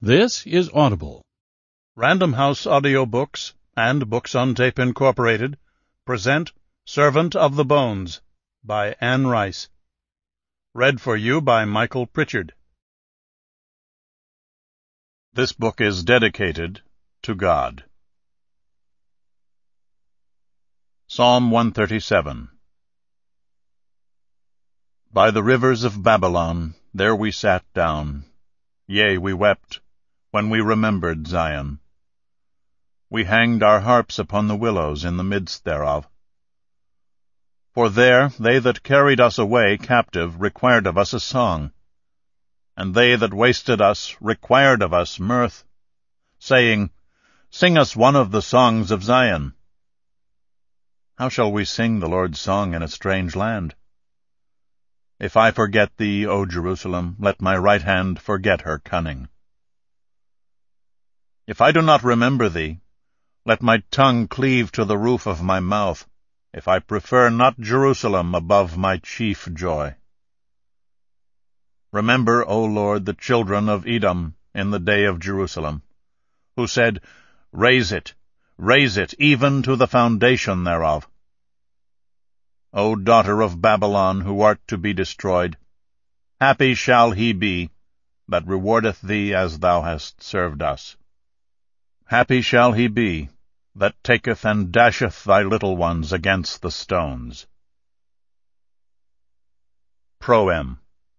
This is Audible. Random House Audiobooks and Books on Tape Incorporated present Servant of the Bones by Anne Rice. Read for you by Michael Pritchard. This book is dedicated to God. Psalm 137. By the rivers of Babylon, there we sat down. Yea, we wept, when we remembered Zion. We hanged our harps upon the willows in the midst thereof. For there they that carried us away captive required of us a song, and they that wasted us required of us mirth, saying, Sing us one of the songs of Zion. How shall we sing the Lord's song in a strange land? If I forget thee, O Jerusalem, let my right hand forget her cunning. If I do not remember thee, let my tongue cleave to the roof of my mouth, if I prefer not Jerusalem above my chief joy. Remember, O Lord, the children of Edom in the day of Jerusalem, who said, raise it, even to the foundation thereof. O daughter of Babylon, who art to be destroyed, happy shall he be that rewardeth thee as thou hast served us. Happy shall he be that taketh and dasheth thy little ones against the stones. Proem.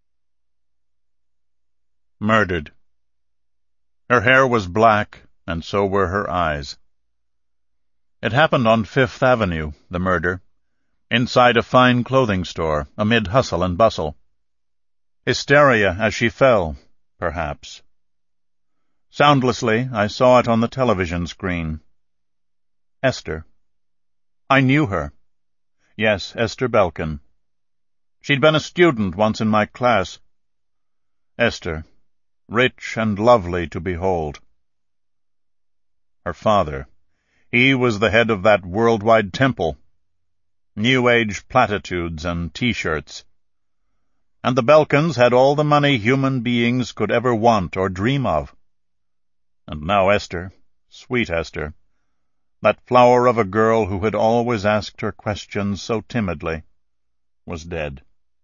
Murdered. Her hair was black, and so were her eyes. It happened on Fifth Avenue, the murder, inside a fine clothing store, amid hustle and bustle. Hysteria as she fell, perhaps. Soundlessly, I saw it on the television screen. Esther. I knew her. Yes, Esther Belkin. She'd been a student once in my class. Esther, rich and lovely to behold. Her father. He was the head of that worldwide temple. New Age platitudes and T-shirts. And the Belkins had all the money human beings could ever want or dream of. And now Esther, sweet Esther, that flower of a girl who had always asked her questions so timidly, was dead.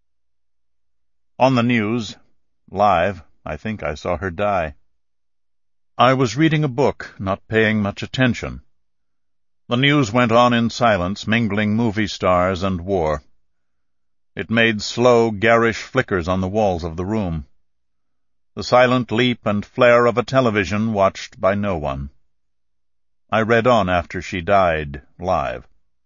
On the news, live, I think I saw her die. I was reading a book, not paying much attention. The news went on in silence, mingling movie stars and war. It made slow, garish flickers on the walls of the room. The silent leap and flare of a television watched by no one. I read on after she died, live.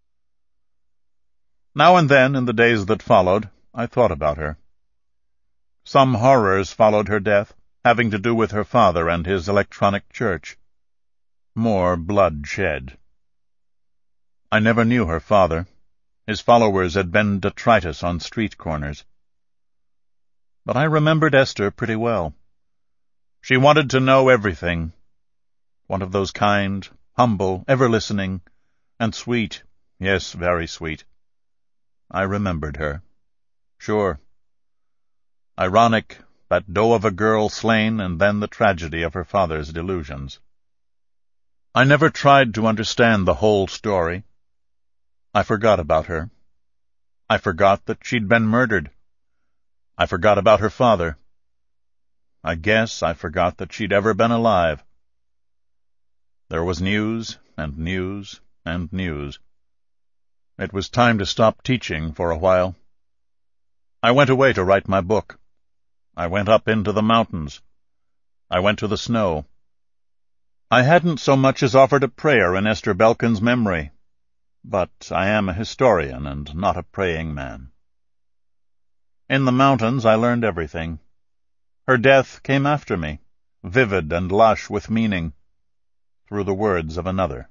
Now and then, in the days that followed, I thought about her. Some horrors followed her death, having to do with her father and his electronic church. More blood shed. I never knew her father. His followers had been detritus on street corners. But I remembered Esther pretty well. She wanted to know everything. One of those kind, humble, ever-listening, and sweet, yes, very sweet. I remembered her. Sure. Ironic, that doe of a girl slain, and then the tragedy of her father's delusions. I never tried to understand the whole story. I forgot about her. I forgot that she'd been murdered. I forgot about her father. I guess I forgot that she'd ever been alive. There was news, and news, and news. It was time to stop teaching for a while. I went away to write my book. I went up into the mountains. I went to the snow. I hadn't so much as offered a prayer in Esther Belkin's memory, but I am a historian and not a praying man. In the mountains I learned everything. Her death came after me, vivid and lush with meaning, through the words of another.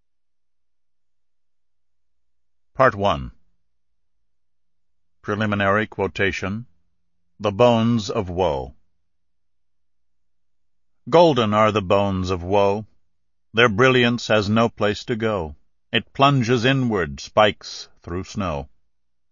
Part 1. Preliminary quotation. The Bones of Woe. Golden are the bones of woe. Their brilliance has no place to go. It plunges inward, spikes through snow.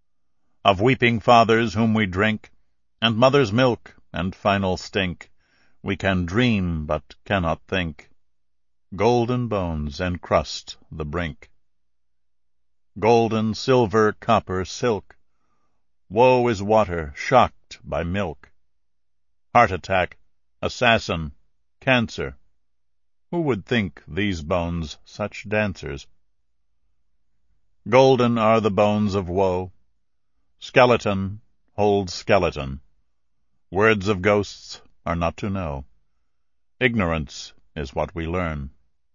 Of weeping fathers whom we drink, and mother's milk, and final stink, We can dream, but cannot think. Golden bones encrust the brink. Golden, silver, copper, silk. Woe is water shocked by milk. Heart attack, assassin, cancer. Who would think these bones such dancers? Golden are the bones of woe. Skeleton holds skeleton. Words of ghosts are not to know. Ignorance is what we learn.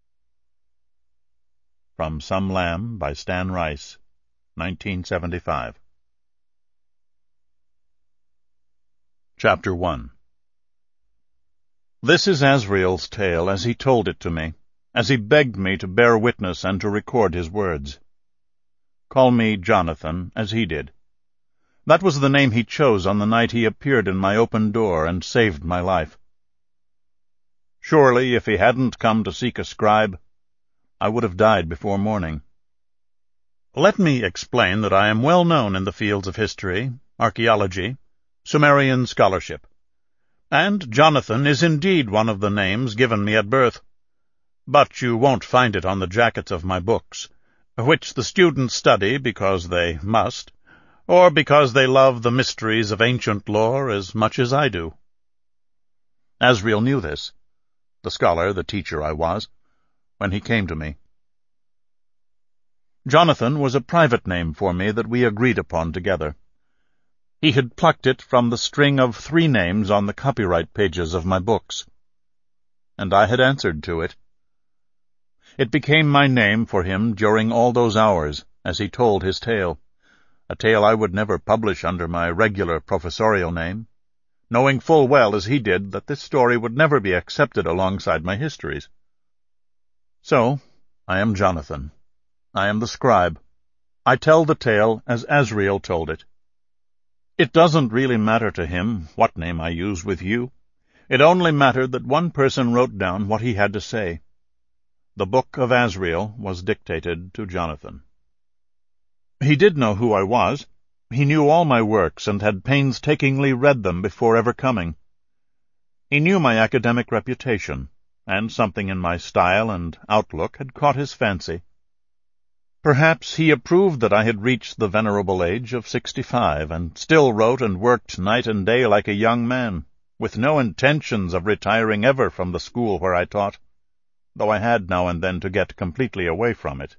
From Some Lamb by Stan Rice, 1975. Chapter 1. This is Asriel's tale as he told it to me, as he begged me to bear witness and to record his words. Call me Jonathan, as he did. That was the name he chose on the night he appeared in my open door and saved my life. Surely, if he hadn't come to seek a scribe, I would have died before morning. Let me explain that I am well known in the fields of history, archaeology, Sumerian scholarship, and Jonathan is indeed one of the names given me at birth. But you won't find it on the jackets of my books, which the students study because they must, or because they love the mysteries of ancient lore as much as I do. Asriel knew this, the scholar, the teacher I was, when he came to me. Jonathan was a private name for me that we agreed upon together. He had plucked it from the string of 3 names on the copyright pages of my books, and I had answered to it. It became my name for him during all those hours, as he told his tale, a tale I would never publish under my regular professorial name, knowing full well as he did that this story would never be accepted alongside my histories. So, I am Jonathan. I am the scribe. I tell the tale as Asriel told it. It doesn't really matter to him what name I use with you. It only mattered that one person wrote down what he had to say. The book of Asriel was dictated to Jonathan. He did know who I was. He knew all my works and had painstakingly read them before ever coming. He knew my academic reputation, and something in my style and outlook had caught his fancy. Perhaps he approved that I had reached the venerable age of 65 and still wrote and worked night and day like a young man, with no intentions of retiring ever from the school where I taught, though I had now and then to get completely away from it.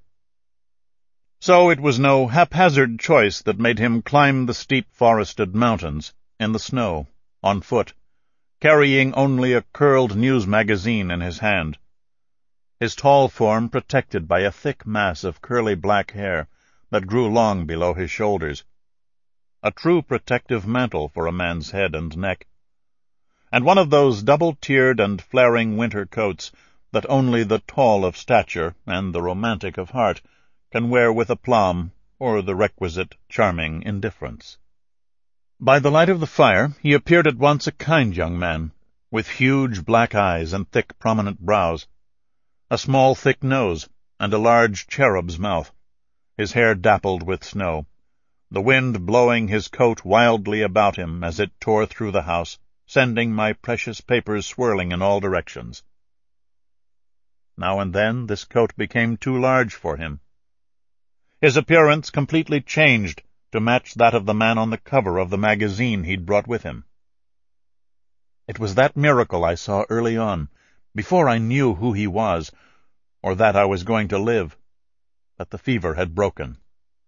So it was no haphazard choice that made him climb the steep forested mountains, in the snow, on foot, carrying only a curled news magazine in his hand, his tall form protected by a thick mass of curly black hair that grew long below his shoulders, a true protective mantle for a man's head and neck, and one of those double-tiered and flaring winter coats that only the tall of stature and the romantic of heart can wear with aplomb or the requisite charming indifference. By the light of the fire he appeared at once a kind young man, with huge black eyes and thick prominent brows, a small thick nose, and a large cherub's mouth, his hair dappled with snow, the wind blowing his coat wildly about him as it tore through the house, sending my precious papers swirling in all directions. Now and then this coat became too large for him. His appearance completely changed to match that of the man on the cover of the magazine he'd brought with him. It was that miracle I saw early on, before I knew who he was, or that I was going to live, that the fever had broken.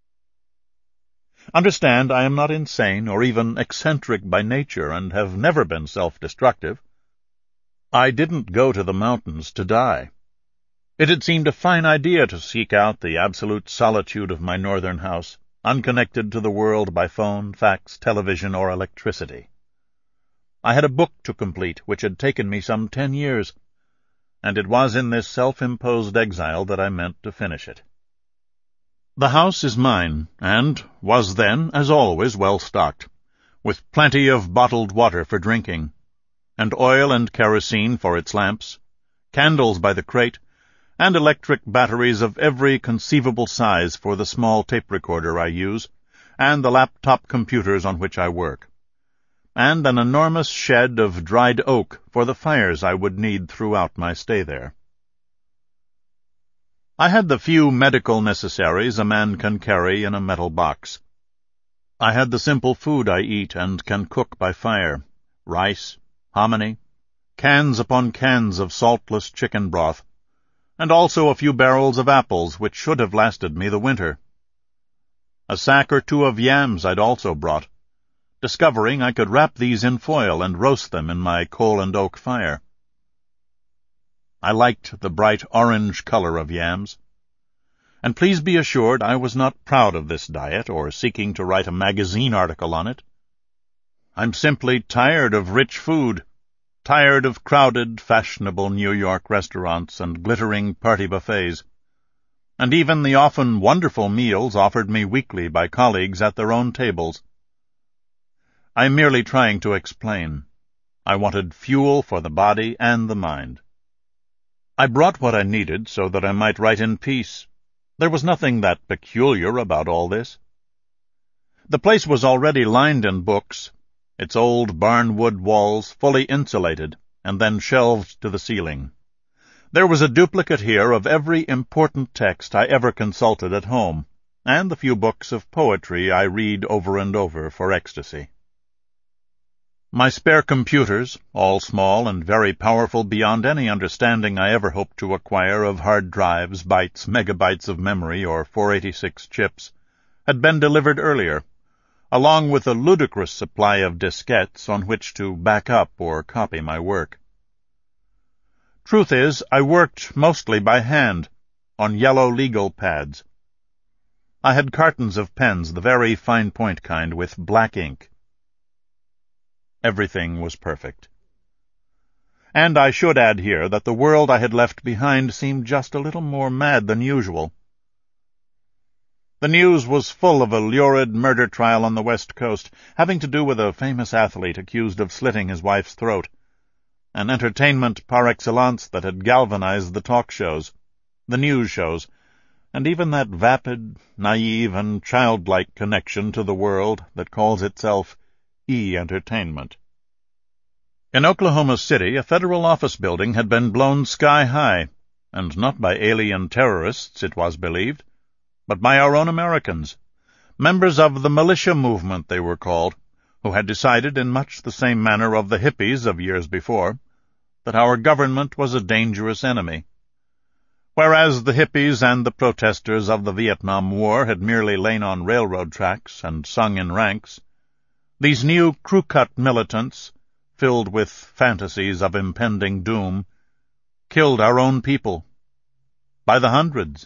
Understand, I am not insane or even eccentric by nature, and have never been self-destructive. I didn't go to the mountains to die. It had seemed a fine idea to seek out the absolute solitude of my northern house, unconnected to the world by phone, fax, television, or electricity. I had a book to complete which had taken me some 10 years, and it was in this self-imposed exile that I meant to finish it. The house is mine, and was then, as always, well stocked, with plenty of bottled water for drinking, and oil and kerosene for its lamps, candles by the crate, and electric batteries of every conceivable size for the small tape recorder I use, and the laptop computers on which I work. and an enormous shed of dried oak for the fires I would need throughout my stay there. I had the few medical necessaries a man can carry in a metal box. I had the simple food I eat and can cook by fire: rice, hominy, cans upon cans of saltless chicken broth, and also a few barrels of apples which should have lasted me the winter. A sack or two of yams I'd also brought, discovering I could wrap these in foil and roast them in my coal and oak fire. I liked the bright orange color of yams. And please be assured I was not proud of this diet or seeking to write a magazine article on it. I'm simply tired of rich food, tired of crowded, fashionable New York restaurants and glittering party buffets, and even the often wonderful meals offered me weekly by colleagues at their own tables. I'm merely trying to explain. I wanted fuel for the body and the mind. I brought what I needed so that I might write in peace. There was nothing that peculiar about all this. The place was already lined in books, its old barnwood walls fully insulated, and then shelved to the ceiling. There was a duplicate here of every important text I ever consulted at home, and the few books of poetry I read over and over for ecstasy. My spare computers, all small and very powerful beyond any understanding I ever hoped to acquire of hard drives, bytes, megabytes of memory, or 486 chips, had been delivered earlier, along with a ludicrous supply of diskettes on which to back up or copy my work. Truth is, I worked mostly by hand, on yellow legal pads. I had cartons of pens, the very fine-point kind, with black ink. Everything was perfect. And I should add here that the world I had left behind seemed just a little more mad than usual. The news was full of a lurid murder trial on the West Coast, having to do with a famous athlete accused of slitting his wife's throat, an entertainment par excellence that had galvanized the talk shows, the news shows, and even that vapid, naive, and childlike connection to the world that calls itself E-entertainment. In Oklahoma City, a federal office building had been blown sky high, and not by alien terrorists, it was believed, but by our own Americans, members of the militia movement they were called, who had decided in much the same manner of the hippies of years before, that our government was a dangerous enemy. Whereas the hippies and the protesters of the Vietnam War had merely lain on railroad tracks and sung in ranks, these new crew-cut militants, filled with fantasies of impending doom, killed our own people, by the hundreds.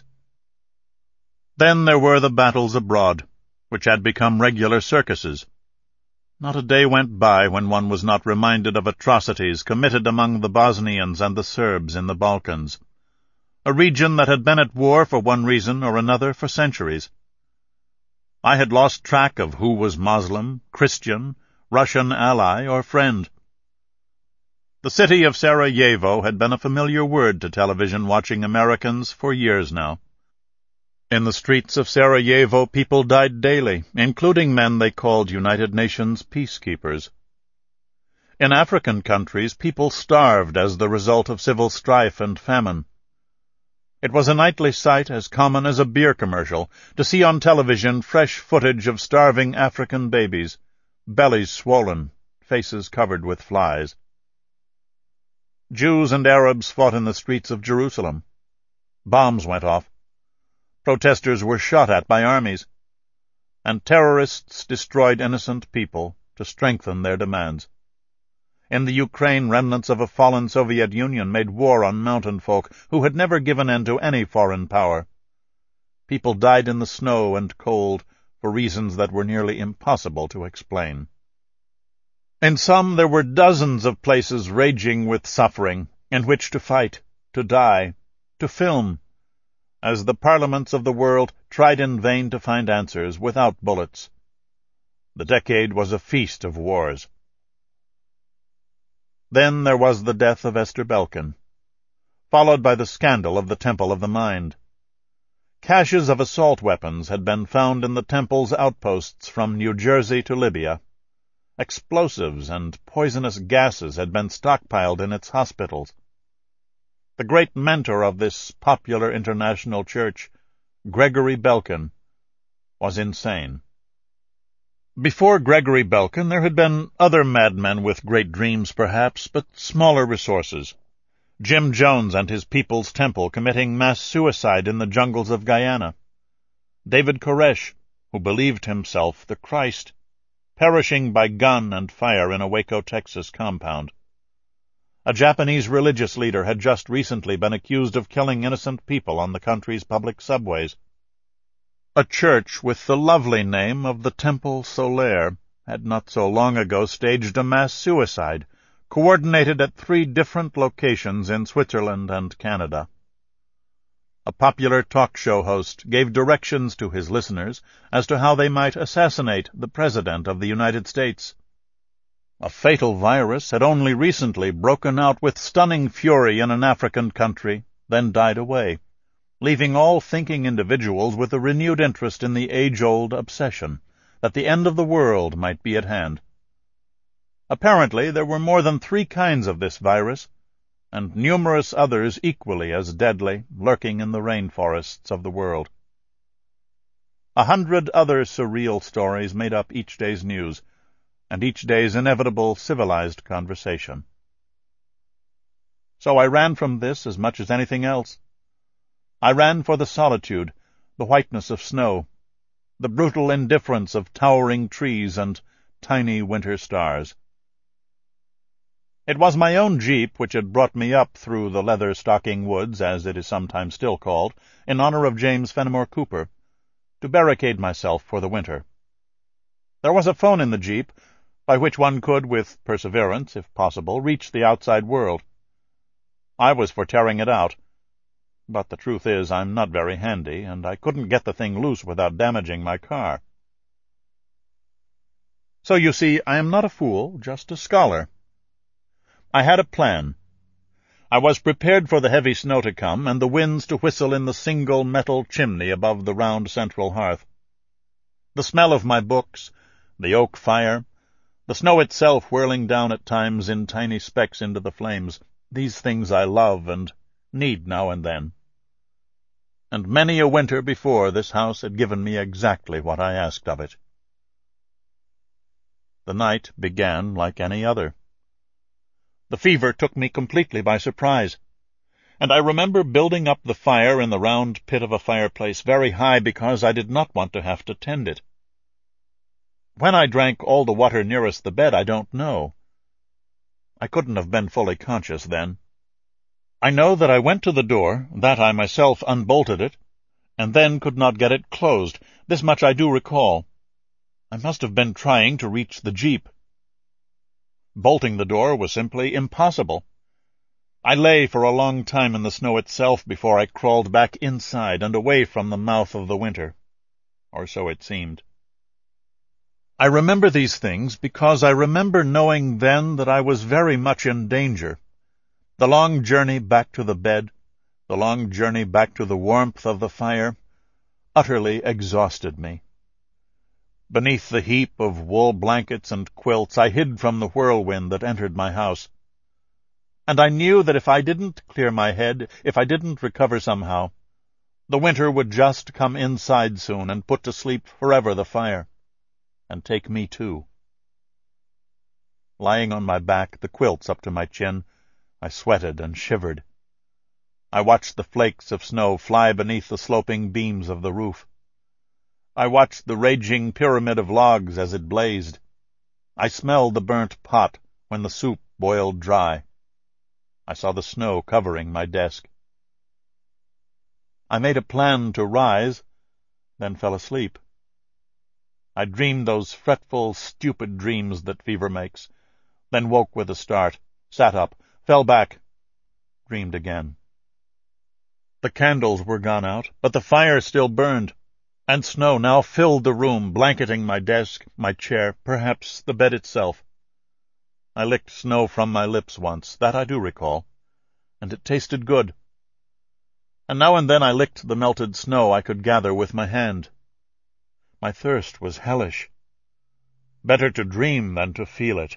Then there were the battles abroad, which had become regular circuses. Not a day went by when one was not reminded of atrocities committed among the Bosnians and the Serbs in the Balkans, a region that had been at war for one reason or another for centuries. I had lost track of who was Moslem, Christian, Russian ally, or friend. The city of Sarajevo had been a familiar word to television-watching Americans for years now. In the streets of Sarajevo people died daily, including men they called United Nations peacekeepers. In African countries people starved as the result of civil strife and famine. It was a nightly sight as common as a beer commercial to see on television fresh footage of starving African babies, bellies swollen, faces covered with flies. Jews and Arabs fought in the streets of Jerusalem. Bombs went off. Protesters were shot at by armies. And terrorists destroyed innocent people to strengthen their demands. In the Ukraine, remnants of a fallen Soviet Union made war on mountain folk who had never given in to any foreign power. People died in the snow and cold for reasons that were nearly impossible to explain. In some there were dozens of places raging with suffering, in which to fight, to die, to film, as the parliaments of the world tried in vain to find answers without bullets. The decade was a feast of wars. Then there was the death of Esther Belkin, followed by the scandal of the Temple of the Mind. Caches of assault weapons had been found in the temple's outposts from New Jersey to Libya, Explosives and poisonous gases had been stockpiled in its hospitals. The great mentor of this popular international church, Gregory Belkin, was insane. Before Gregory Belkin, there had been other madmen with great dreams, perhaps, but smaller resources. Jim Jones and his People's Temple committing mass suicide in the jungles of Guyana. David Koresh, who believed himself the Christ, perishing by gun and fire in a Waco, Texas compound. A Japanese religious leader had just recently been accused of killing innocent people on the country's public subways. A church with the lovely name of the Temple Solaire had not so long ago staged a mass suicide, coordinated at 3 different locations in Switzerland and Canada. A popular talk show host gave directions to his listeners as to how they might assassinate the President of the United States. A fatal virus had only recently broken out with stunning fury in an African country, then died away, leaving all thinking individuals with a renewed interest in the age-old obsession that the end of the world might be at hand. Apparently there were more than 3 kinds of this virus, and numerous others equally as deadly lurking in the rainforests of the world. 100 other surreal stories made up each day's news, and each day's inevitable civilized conversation. So I ran from this as much as anything else. I ran for the solitude, the whiteness of snow, the brutal indifference of towering trees and tiny winter stars. It was my own jeep which had brought me up through the Leather-Stocking Woods, as it is sometimes still called, in honor of James Fenimore Cooper, to barricade myself for the winter. There was a phone in the jeep, by which one could, with perseverance, if possible, reach the outside world. I was for tearing it out, but the truth is I'm not very handy, and I couldn't get the thing loose without damaging my car. So you see, I am not a fool, just a scholar. I had a plan. I was prepared for the heavy snow to come and the winds to whistle in the single metal chimney above the round central hearth. The smell of my books, the oak fire, the snow itself whirling down at times in tiny specks into the flames, these things I love and need now and then. And many a winter before this house had given me exactly what I asked of it. The night began like any other. The fever took me completely by surprise, and I remember building up the fire in the round pit of a fireplace very high because I did not want to have to tend it. When I drank all the water nearest the bed, I don't know. I couldn't have been fully conscious then. I know that I went to the door, that I myself unbolted it, and then could not get it closed. This much I do recall. I must have been trying to reach the jeep. Bolting the door was simply impossible. I lay for a long time in the snow itself before I crawled back inside and away from the mouth of the winter. Or so it seemed. I remember these things because I remember knowing then that I was very much in danger. The long journey back to the bed, the long journey back to the warmth of the fire, utterly exhausted me. Beneath the heap of wool blankets and quilts I hid from the whirlwind that entered my house. And I knew that if I didn't clear my head, if I didn't recover somehow, the winter would just come inside soon and put to sleep forever the fire, and take me too. Lying on my back, the quilts up to my chin, I sweated and shivered. I watched the flakes of snow fly beneath the sloping beams of the roof. I watched the raging pyramid of logs as it blazed. I smelled the burnt pot when the soup boiled dry. I saw the snow covering my desk. I made a plan to rise, then fell asleep. I dreamed those fretful, stupid dreams that fever makes, then woke with a start, sat up, fell back, dreamed again. The candles were gone out, but the fire still burned, and snow now filled the room, blanketing my desk, my chair, perhaps the bed itself. I licked snow from my lips once, that I do recall, and it tasted good. And now and then I licked the melted snow I could gather with my hand. My thirst was hellish. Better to dream than to feel it.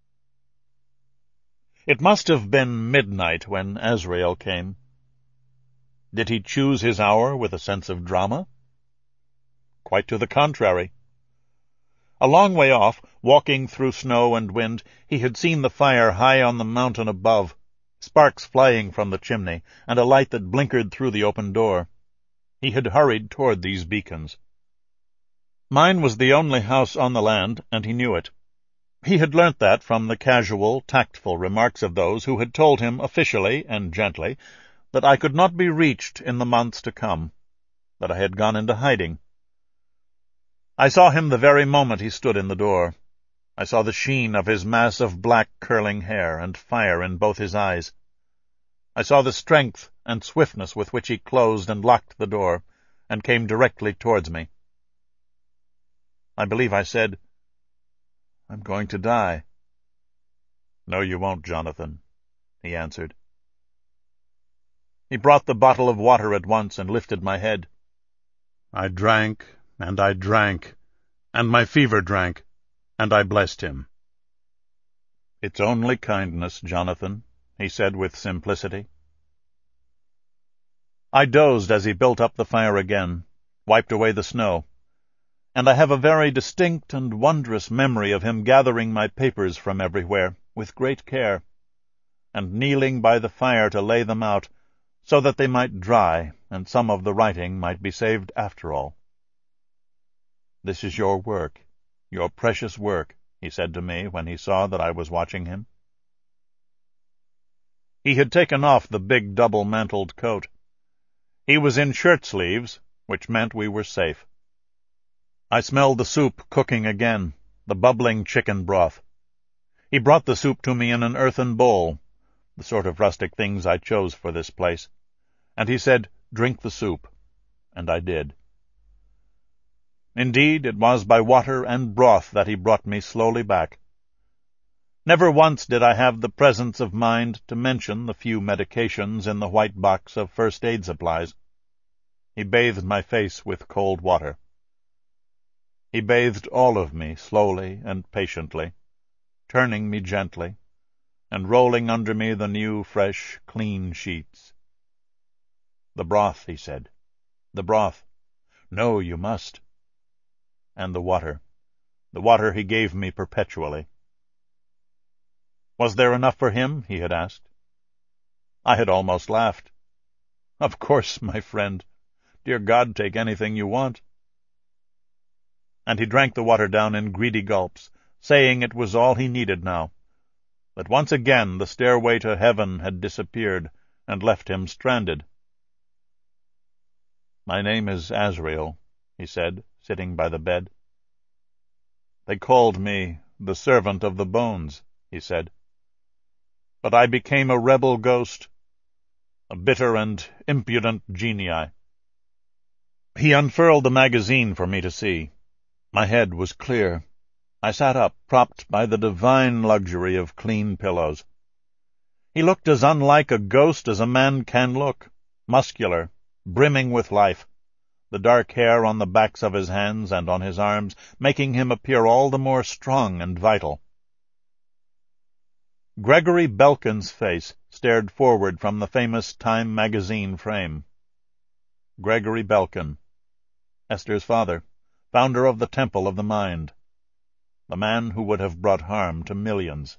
It must have been midnight when Azrael came. Did he choose his hour with a sense of drama? Quite to the contrary. A long way off, walking through snow and wind, he had seen the fire high on the mountain above, sparks flying from the chimney, and a light that blinkered through the open door. He had hurried toward these beacons. Mine was the only house on the land, and he knew it. He had learnt that from the casual, tactful remarks of those who had told him officially and gently that I could not be reached in the months to come, that I had gone into hiding. I saw him the very moment he stood in the door. I saw the sheen of his mass of black curling hair and fire in both his eyes. I saw the strength and swiftness with which he closed and locked the door, and came directly towards me. I believe I said, "I'm going to die." "No, you won't, Jonathan," he answered. He brought the bottle of water at once and lifted my head. I drank, and my fever drank, and I blessed him. "It's only kindness, Jonathan," he said with simplicity. I dozed as he built up the fire again, wiped away the snow, and I have a very distinct and wondrous memory of him gathering my papers from everywhere, with great care, and kneeling by the fire to lay them out, so that they might dry, and some of the writing might be saved after all. "This is your work, your precious work," he said to me when he saw that I was watching him. He had taken off the big double-mantled coat. He was in shirt-sleeves, which meant we were safe. I smelled the soup cooking again, the bubbling chicken broth. He brought the soup to me in an earthen bowl, the sort of rustic things I chose for this place, and he said, "Drink the soup," and I did. Indeed, it was by water and broth that he brought me slowly back. Never once did I have the presence of mind to mention the few medications in the white box of first-aid supplies. He bathed my face with cold water. He bathed all of me slowly and patiently, turning me gently, and rolling under me the new, fresh, clean sheets. "The broth," he said. "The broth. No, you must." And the water he gave me perpetually. Was there enough for him? He had asked. I had almost laughed. "Of course, my friend. Dear God, take anything you want." And he drank the water down in greedy gulps, saying it was all he needed now, that once again the stairway to heaven had disappeared and left him stranded. "My name is Azrael," he said, sitting by the bed. "They called me the servant of the bones," he said. "But I became a rebel ghost, a bitter and impudent genii." He unfurled the magazine for me to see. My head was clear. I sat up, propped by the divine luxury of clean pillows. He looked as unlike a ghost as a man can look, muscular, brimming with life, the dark hair on the backs of his hands and on his arms making him appear all the more strong and vital. Gregory Belkin's face stared forward from the famous Time magazine frame. Gregory Belkin, Esther's father, founder of the Temple of the Mind, the man who would have brought harm to millions.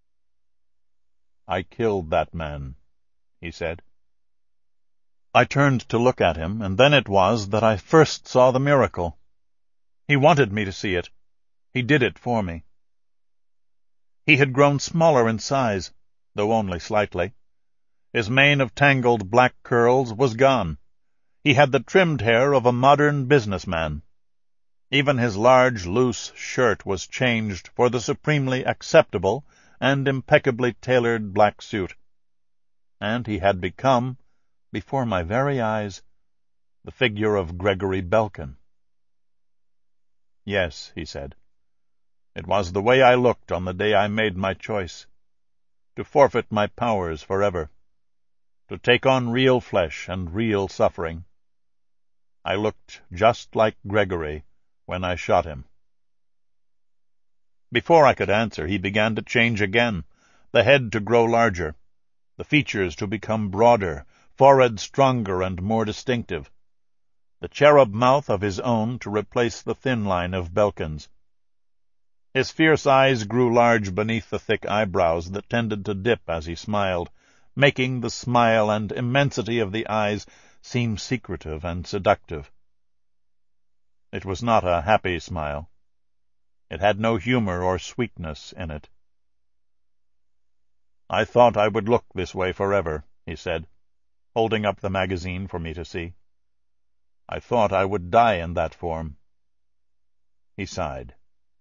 "I killed that man," he said. I turned to look at him, and then it was that I first saw the miracle. He wanted me to see it. He did it for me. He had grown smaller in size, though only slightly. His mane of tangled black curls was gone. He had the trimmed hair of a modern businessman. Even his large, loose shirt was changed for the supremely acceptable and impeccably tailored black suit. And he had become, before my very eyes, the figure of Gregory Belkin. "Yes," he said. "It was the way I looked on the day I made my choice, to forfeit my powers forever, to take on real flesh and real suffering. I looked just like Gregory when I shot him." Before I could answer, he began to change again, the head to grow larger, the features to become broader, forehead stronger and more distinctive, the cherub mouth of his own to replace the thin line of Belkin's. His fierce eyes grew large beneath the thick eyebrows that tended to dip as he smiled, making the smile and immensity of the eyes seem secretive and seductive. It was not a happy smile. It had no humor or sweetness in it. "I thought I would look this way forever," he said, holding up the magazine for me to see. "I thought I would die in that form." He sighed.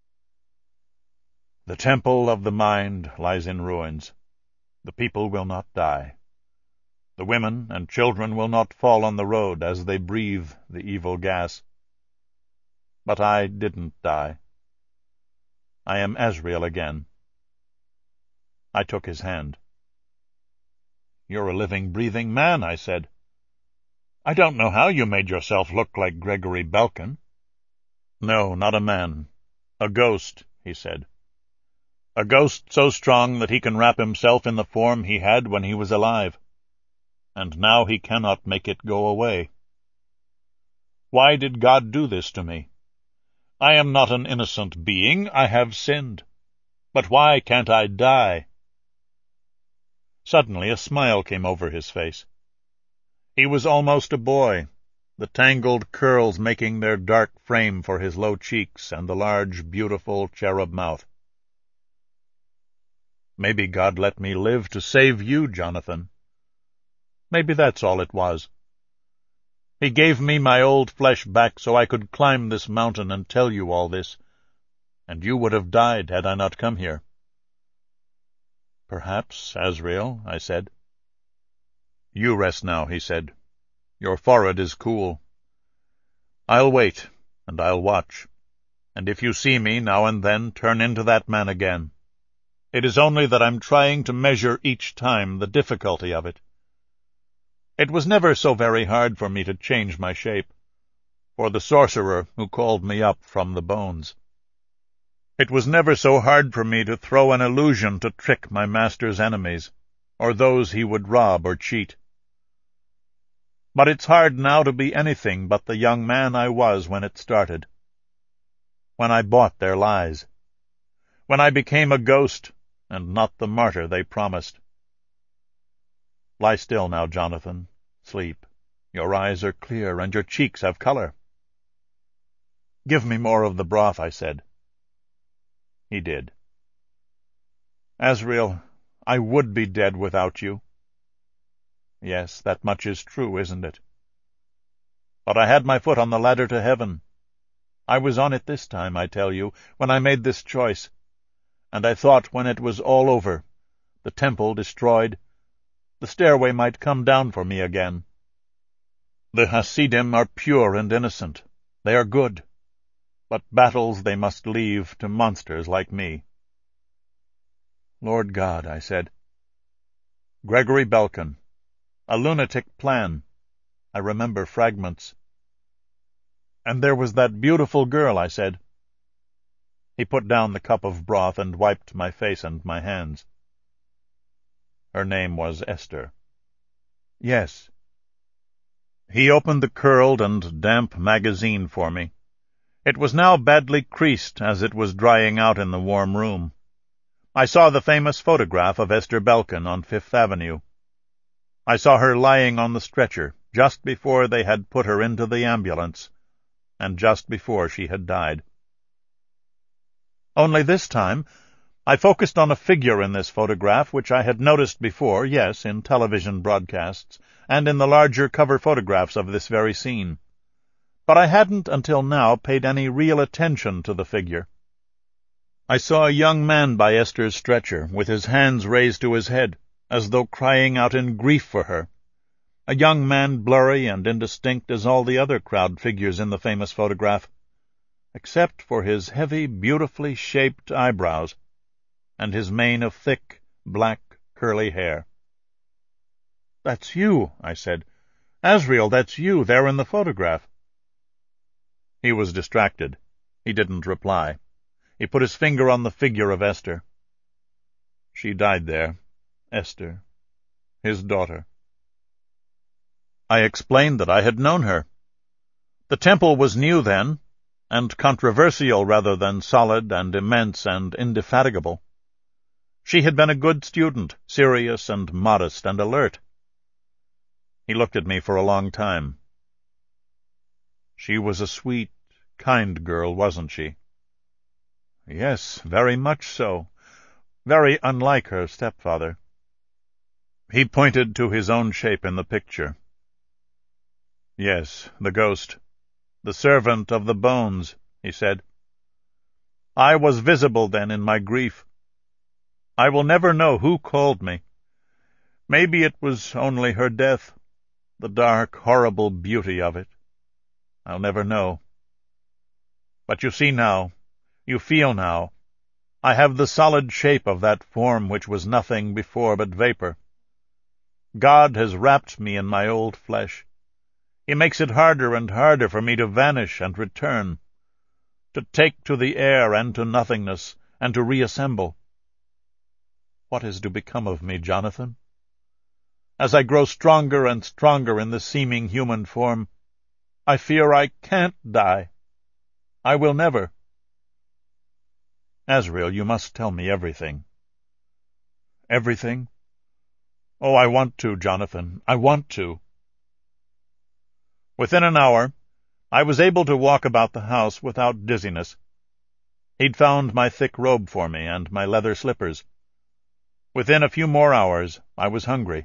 "The temple of the mind lies in ruins. The people will not die. The women and children will not fall on the road as they breathe the evil gas. But I didn't die. I am Asriel again." I took his hand. "You're a living, breathing man," I said. "I don't know how you made yourself look like Gregory Belkin." "No, not a man. A ghost," he said. "A ghost so strong that he can wrap himself in the form he had when he was alive. And now he cannot make it go away. Why did God do this to me? I am not an innocent being. I have sinned. But why can't I die?" Suddenly a smile came over his face. He was almost a boy, the tangled curls making their dark frame for his low cheeks and the large, beautiful cherub mouth. "Maybe God let me live to save you, Jonathan. Maybe that's all it was. He gave me my old flesh back so I could climb this mountain and tell you all this, and you would have died had I not come here." "Perhaps, Asriel," I said. "You rest now," he said. "Your forehead is cool. I'll wait, and I'll watch, and if you see me now and then, turn into that man again. It is only that I'm trying to measure each time the difficulty of it. It was never so very hard for me to change my shape, for the sorcerer who called me up from the bones. It was never so hard for me to throw an illusion to trick my master's enemies, or those he would rob or cheat. But it's hard now to be anything but the young man I was when it started, when I bought their lies, when I became a ghost and not the martyr they promised. Lie still now, Jonathan. Sleep. Your eyes are clear, and your cheeks have color." "Give me more of the broth," I said. He did. "Asriel, I would be dead without you." "Yes, that much is true, isn't it? But I had my foot on the ladder to heaven. I was on it this time, I tell you, when I made this choice, and I thought when it was all over, the temple destroyed, the stairway might come down for me again. The Hasidim are pure and innocent. They are good. But battles they must leave to monsters like me." "Lord God," I said. "Gregory Belkin. A lunatic plan. I remember fragments." "And there was that beautiful girl," I said. He put down the cup of broth and wiped my face and my hands. "Her name was Esther." "Yes." He opened the curled and damp magazine for me. It was now badly creased as it was drying out in the warm room. I saw the famous photograph of Esther Belkin on Fifth Avenue. I saw her lying on the stretcher just before they had put her into the ambulance, and just before she had died. Only this time I focused on a figure in this photograph which I had noticed before, yes, in television broadcasts, and in the larger cover photographs of this very scene. But I hadn't until now paid any real attention to the figure. I saw a young man by Esther's stretcher, with his hands raised to his head, as though crying out in grief for her. A young man blurry and indistinct as all the other crowd figures in the famous photograph, except for his heavy, beautifully shaped eyebrows, and his mane of thick, black, curly hair. "That's you," I said. "Asriel, that's you, there in the photograph." He was distracted. He didn't reply. He put his finger on the figure of Esther. She died there, Esther, his daughter. I explained that I had known her. The temple was new then, and controversial rather than solid and immense and indefatigable. She had been a good student, serious and modest and alert. He looked at me for a long time. She was a sweet, kind girl, wasn't she? Yes, very much so. Very unlike her stepfather. He pointed to his own shape in the picture. Yes, the ghost. The servant of the bones, he said. I was visible then in my grief. I will never know who called me. Maybe it was only her death, the dark, horrible beauty of it. I'll never know. But you see now, you feel now, I have the solid shape of that form which was nothing before but vapor. God has wrapped me in my old flesh. He makes it harder and harder for me to vanish and return, to take to the air and to nothingness, and to reassemble. What is to become of me, Jonathan? As I grow stronger and stronger in the seeming human form, I fear I can't die. I will never. Azrael, you must tell me everything. Everything? Oh, I want to, Jonathan. I want to. Within an hour, I was able to walk about the house without dizziness. He'd found my thick robe for me and my leather slippers. Within a few more hours, I was hungry.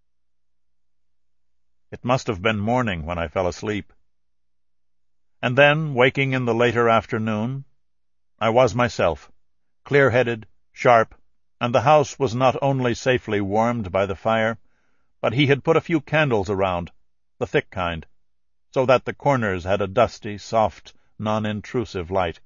It must have been morning when I fell asleep. And then, waking in the later afternoon, I was myself, clear-headed, sharp, and the house was not only safely warmed by the fire, but he had put a few candles around, the thick kind, so that the corners had a dusty, soft, non-intrusive light.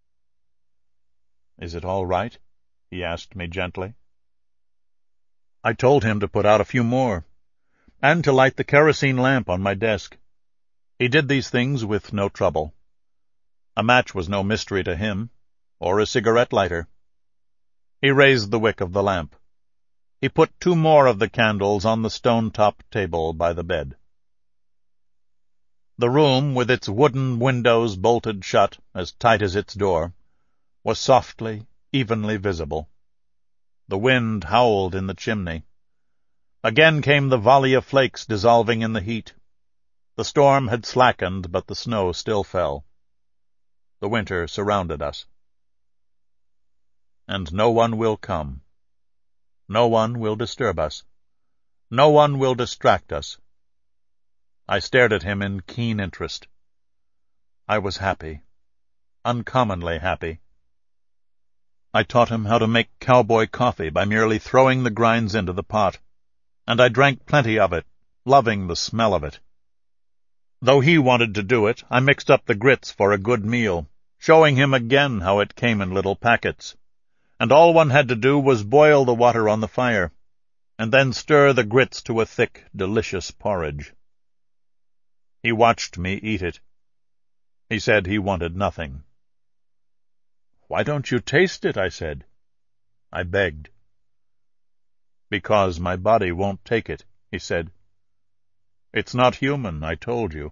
"Is it all right?" he asked me gently. I told him to put out a few more, and to light the kerosene lamp on my desk. He did these things with no trouble. A match was no mystery to him, or a cigarette lighter. He raised the wick of the lamp. He put 2 more of the candles on the stone-top table by the bed. The room, with its wooden windows bolted shut, as tight as its door, was softly, evenly visible. The wind howled in the chimney. Again came the volley of flakes dissolving in the heat. The storm had slackened, but the snow still fell. The winter surrounded us. And no one will come. No one will disturb us. No one will distract us. I stared at him in keen interest. I was happy, uncommonly happy. I taught him how to make cowboy coffee by merely throwing the grinds into the pot, and I drank plenty of it, loving the smell of it. Though he wanted to do it, I mixed up the grits for a good meal, showing him again how it came in little packets, and all one had to do was boil the water on the fire, and then stir the grits to a thick, delicious porridge. He watched me eat it. He said he wanted nothing. "Why don't you taste it?" I said. I begged. "Because my body won't take it," he said. "It's not human, I told you."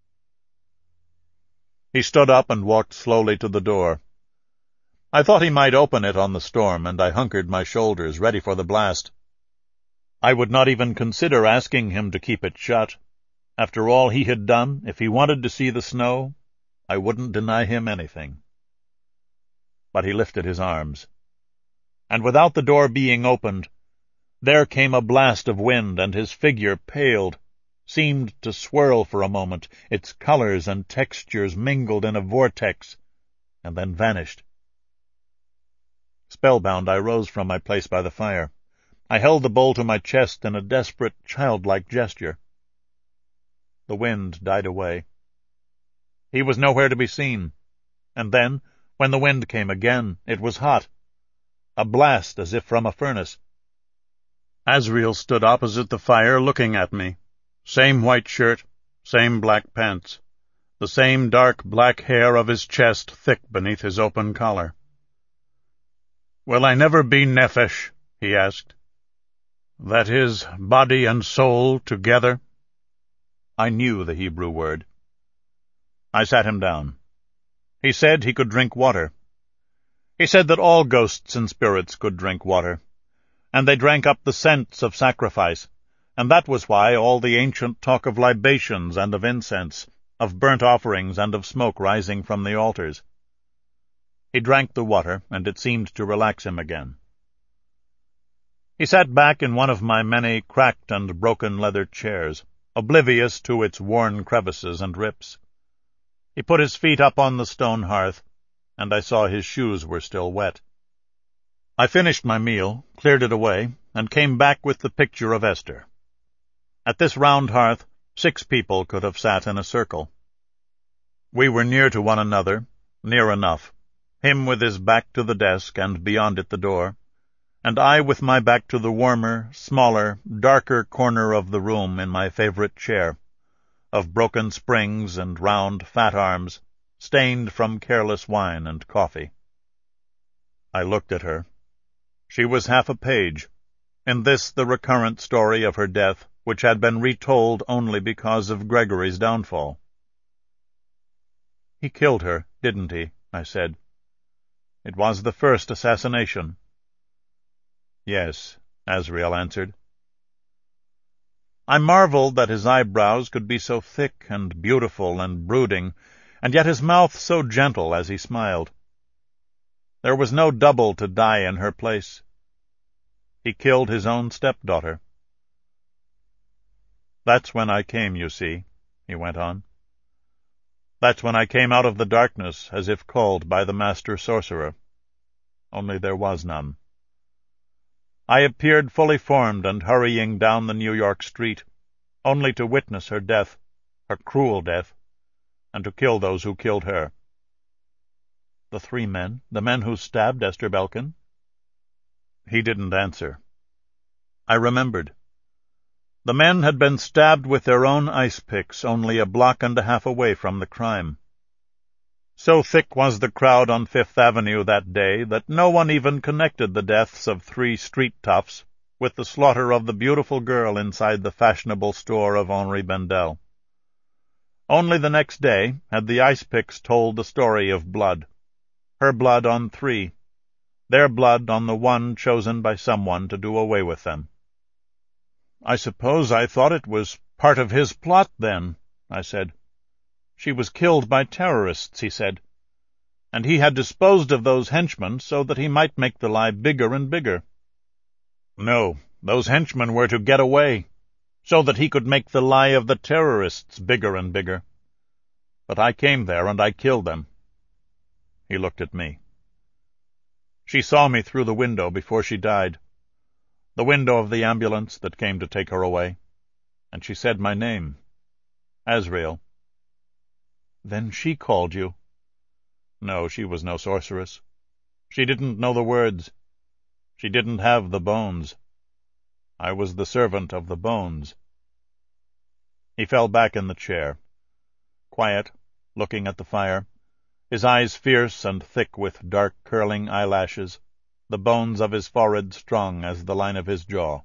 He stood up and walked slowly to the door. I thought he might open it on the storm, and I hunkered my shoulders, ready for the blast. I would not even consider asking him to keep it shut. After all he had done, if he wanted to see the snow, I wouldn't deny him anything. But he lifted his arms. And without the door being opened, there came a blast of wind, and his figure paled, seemed to swirl for a moment, its colors and textures mingled in a vortex, and then vanished. Spellbound, I rose from my place by the fire. I held the bowl to my chest in a desperate, childlike gesture. The wind died away. He was nowhere to be seen. And then, when the wind came again, it was hot. A blast as if from a furnace. Azrael stood opposite the fire looking at me. Same white shirt, same black pants. The same dark black hair of his chest thick beneath his open collar. "Will I never be nephesh?" he asked. "That is, body and soul together?" I knew the Hebrew word. I sat him down. He said he could drink water. He said that all ghosts and spirits could drink water, and they drank up the scents of sacrifice, and that was why all the ancient talk of libations and of incense, of burnt offerings and of smoke rising from the altars. He drank the water, and it seemed to relax him again. He sat back in one of my many cracked and broken leather chairs, oblivious to its worn crevices and rips. He put his feet up on the stone hearth, and I saw his shoes were still wet. I finished my meal, cleared it away, and came back with the picture of Esther. At this round hearth 6 people could have sat in a circle. We were near to one another, near enough, him with his back to the desk and beyond it the door, and I with my back to the warmer, smaller, darker corner of the room in my favorite chair, of broken springs and round, fat arms, stained from careless wine and coffee. I looked at her. She was half a page, in this the recurrent story of her death, which had been retold only because of Gregory's downfall. "He killed her, didn't he?" I said. "It was the first assassination." "Yes," Azrael answered. I marveled that his eyebrows could be so thick and beautiful and brooding, and yet his mouth so gentle as he smiled. There was no double to die in her place. He killed his own stepdaughter. "That's when I came, you see," he went on. "That's when I came out of the darkness, as if called by the master sorcerer. Only there was none. I appeared fully formed and hurrying down the New York street, only to witness her death, her cruel death, and to kill those who killed her." "The 3 men, the men who stabbed Esther Belkin?" He didn't answer. I remembered. The men had been stabbed with their own ice picks only a block and a half away from the crime. So thick was the crowd on Fifth Avenue that day that no one even connected the deaths of 3 street toughs with the slaughter of the beautiful girl inside the fashionable store of Henri Bendel. Only the next day had the ice picks told the story of blood. Her blood on 3, their blood on the one chosen by someone to do away with them. "I suppose I thought it was part of his plot, then," I said. "She was killed by terrorists," he said, "and he had disposed of those henchmen so that he might make the lie bigger and bigger." "No, those henchmen were to get away, so that he could make the lie of the terrorists bigger and bigger. But I came there and I killed them." He looked at me. "She saw me through the window before she died, the window of the ambulance that came to take her away, and she said my name, Azrael." "Then she called you?" "No, she was no sorceress. She didn't know the words. She didn't have the bones. I was the servant of the bones." He fell back in the chair, quiet, looking at the fire, his eyes fierce and thick with dark curling eyelashes, the bones of his forehead strong as the line of his jaw.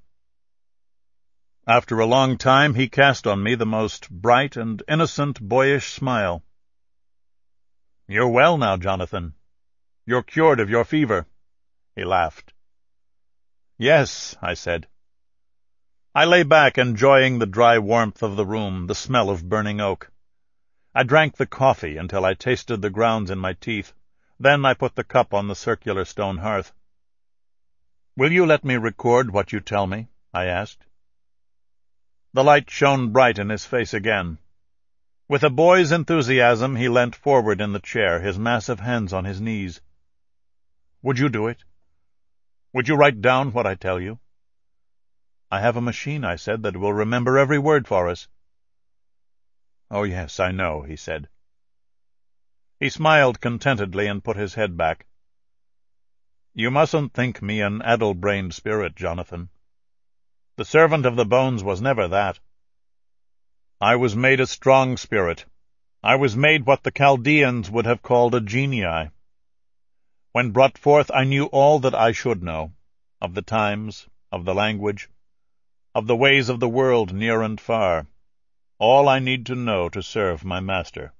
After a long time he cast on me the most bright and innocent boyish smile. "You're well now, Jonathan. You're cured of your fever." He laughed. "Yes," I said. I lay back, enjoying the dry warmth of the room, the smell of burning oak. I drank the coffee until I tasted the grounds in my teeth. Then I put the cup on the circular stone hearth. "Will you let me record what you tell me?" I asked. The light shone bright in his face again. With a boy's enthusiasm he leant forward in the chair, his massive hands on his knees. "Would you do it? Would you write down what I tell you?" "I have a machine," I said, "that will remember every word for us." "Oh, yes, I know," he said. He smiled contentedly and put his head back. "You mustn't think me an addle-brained spirit, Jonathan. The servant of the bones was never that. I was made a strong spirit. I was made what the Chaldeans would have called a genii. When brought forth, I knew all that I should know, of the times, of the language, of the ways of the world near and far, all I need to know to serve my master.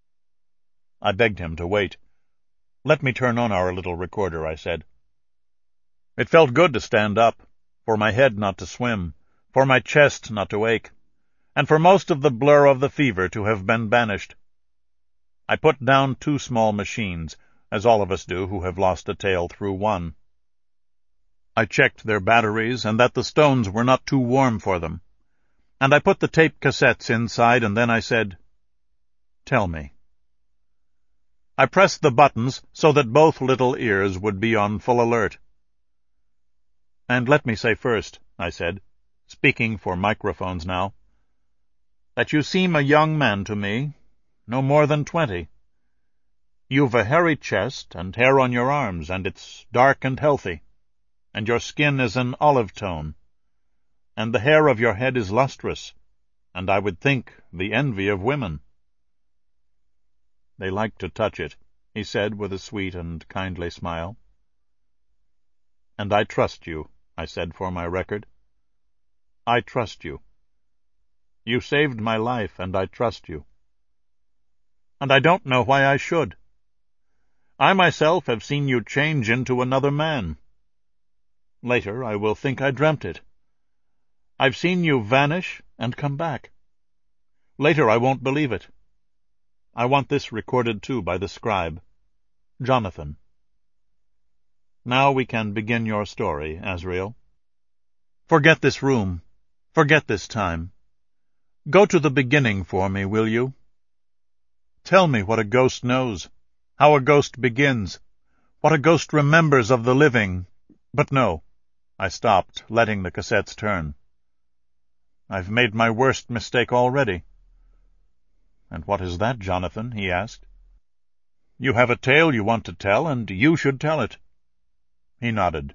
I begged him to wait. "Let me turn on our little recorder," I said. It felt good to stand up, for my head not to swim, for my chest not to ache, and for most of the blur of the fever to have been banished. I put down 2 small machines, as all of us do who have lost a tail through one. I checked their batteries and that the stones were not too warm for them, and I put the tape cassettes inside, and then I said, "Tell me." I pressed the buttons so that both little ears would be on full alert. "And let me say first," I said, speaking for microphones now, "that you seem a young man to me, no more than 20. You've a hairy chest and hair on your arms, and it's dark and healthy, and your skin is an olive tone, and the hair of your head is lustrous, and I would think the envy of women." "They like to touch it," he said with a sweet and kindly smile. "And I trust you," I said for my record. "I trust you. You saved my life, and I trust you. And I don't know why I should. I myself have seen you change into another man. Later I will think I dreamt it. I've seen you vanish and come back. Later I won't believe it. I want this recorded too by the scribe. Jonathan. Now we can begin your story, Azrael. Forget this room. Forget this time. Go to the beginning for me, will you? Tell me what a ghost knows, how a ghost begins, what a ghost remembers of the living. But no, I stopped, letting the cassettes turn. I've made my worst mistake already. "And what is that, Jonathan?" he asked. "You have a tale you want to tell, and you should tell it." He nodded.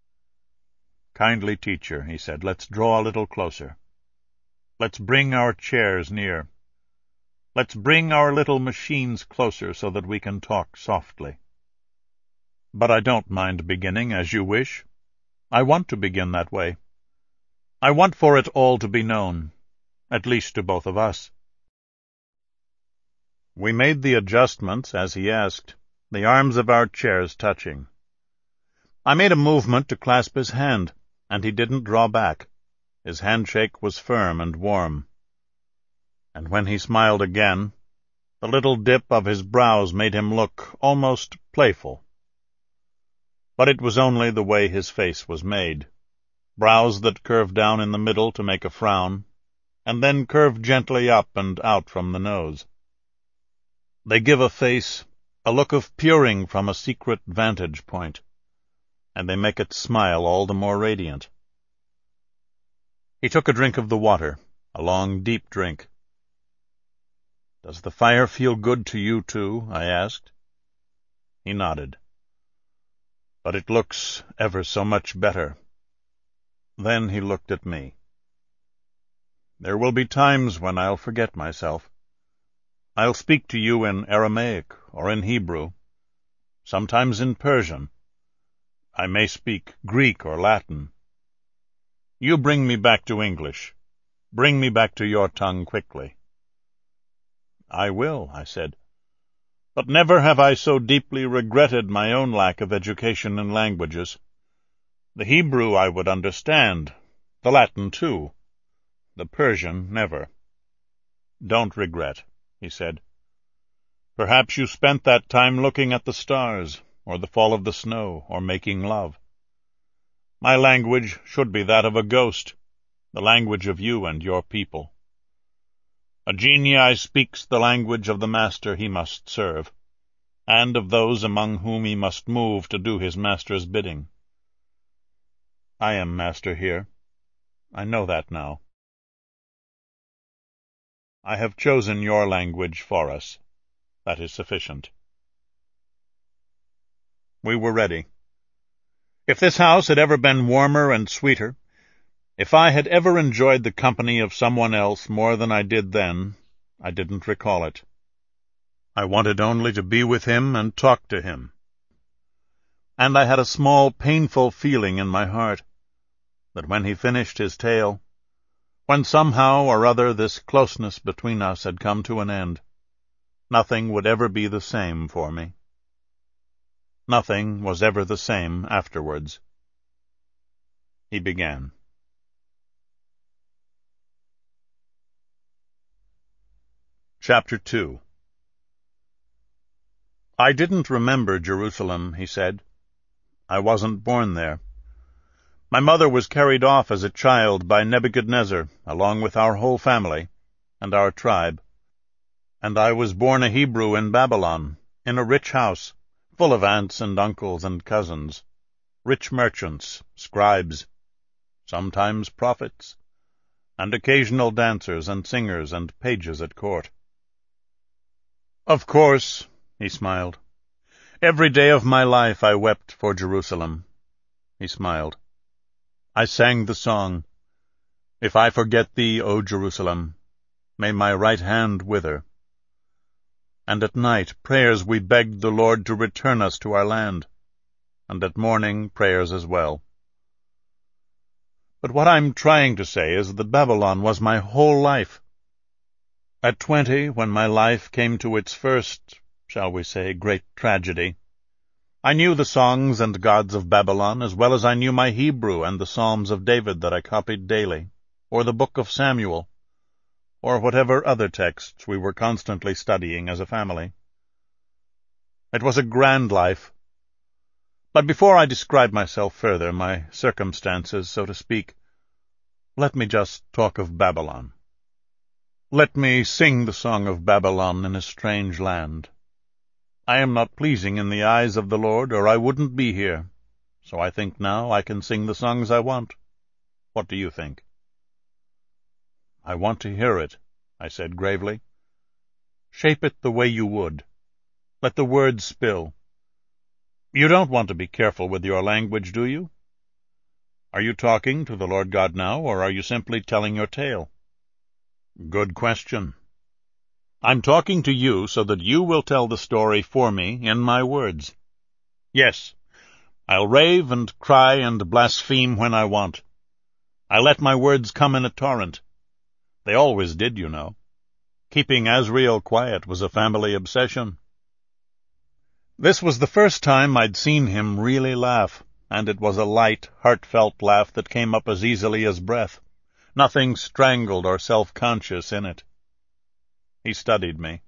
"Kindly teacher," he said, "let's draw a little closer. Let's bring our chairs near. Let's bring our little machines closer so that we can talk softly. But I don't mind beginning as you wish. I want to begin that way. I want for it all to be known, at least to both of us." We made the adjustments as he asked, the arms of our chairs touching. I made a movement to clasp his hand, and he didn't draw back. His handshake was firm and warm. And when he smiled again, the little dip of his brows made him look almost playful. But it was only the way his face was made, brows that curved down in the middle to make a frown, and then curved gently up and out from the nose. They give a face a look of peering from a secret vantage point, and they make it smile all the more radiant. He took a drink of the water, a long, deep drink. "Does the fire feel good to you, too?" I asked. He nodded. "But it looks ever so much better." Then he looked at me. "There will be times when I'll forget myself. I'll speak to you in Aramaic or in Hebrew, sometimes in Persian. I may speak Greek or Latin. You bring me back to English. Bring me back to your tongue quickly." "I will," I said. "But never have I so deeply regretted my own lack of education in languages. The Hebrew I would understand, the Latin too, the Persian never." "Don't regret," he said. "Perhaps you spent that time looking at the stars, or the fall of the snow, or making love. My language should be that of a ghost, the language of you and your people. A genii speaks the language of the master he must serve, and of those among whom he must move to do his master's bidding. I am master here. I know that now. I have chosen your language for us. That is sufficient." We were ready. If this house had ever been warmer and sweeter, if I had ever enjoyed the company of someone else more than I did then, I didn't recall it. I wanted only to be with him and talk to him. and I had a small, painful feeling in my heart that when he finished his tale, when somehow or other this closeness between us had come to an end, nothing would ever be the same for me. Nothing was ever the same afterwards. He began. Chapter 2. I didn't remember Jerusalem, he said. I wasn't born there. My mother was carried off as a child by Nebuchadnezzar, along with our whole family and our tribe, and I was born a Hebrew in Babylon, in a rich house, full of aunts and uncles and cousins, rich merchants, scribes, sometimes prophets, and occasional dancers and singers and pages at court. Of course, he smiled. Every day of my life I wept for Jerusalem. He smiled. I sang the song, If I forget thee, O Jerusalem, may my right hand wither. And at night prayers we begged the Lord to return us to our land, and at morning prayers as well. But what I'm trying to say is that Babylon was my whole life. At 20, when my life came to its first, shall we say, great tragedy, I knew the songs and gods of Babylon as well as I knew my Hebrew and the Psalms of David that I copied daily, or the Book of Samuel, or whatever other texts we were constantly studying as a family. It was a grand life. But before I describe myself further, my circumstances, so to speak, let me just talk of Babylon. Let me sing the song of Babylon in a strange land. I am not pleasing in the eyes of the Lord, or I wouldn't be here, so I think now I can sing the songs I want. What do you think? I want to hear it, I said gravely. Shape it the way you would. Let the words spill. You don't want to be careful with your language, do you? Are you talking to the Lord God now, or are you simply telling your tale? Good question. I'm talking to you so that you will tell the story for me in my words. Yes, I'll rave and cry and blaspheme when I want. I let my words come in a torrent. They always did, you know. Keeping Azrael quiet was a family obsession. This was the first time I'd seen him really laugh, and it was a light, heartfelt laugh that came up as easily as breath, nothing strangled or self-conscious in it. He studied me.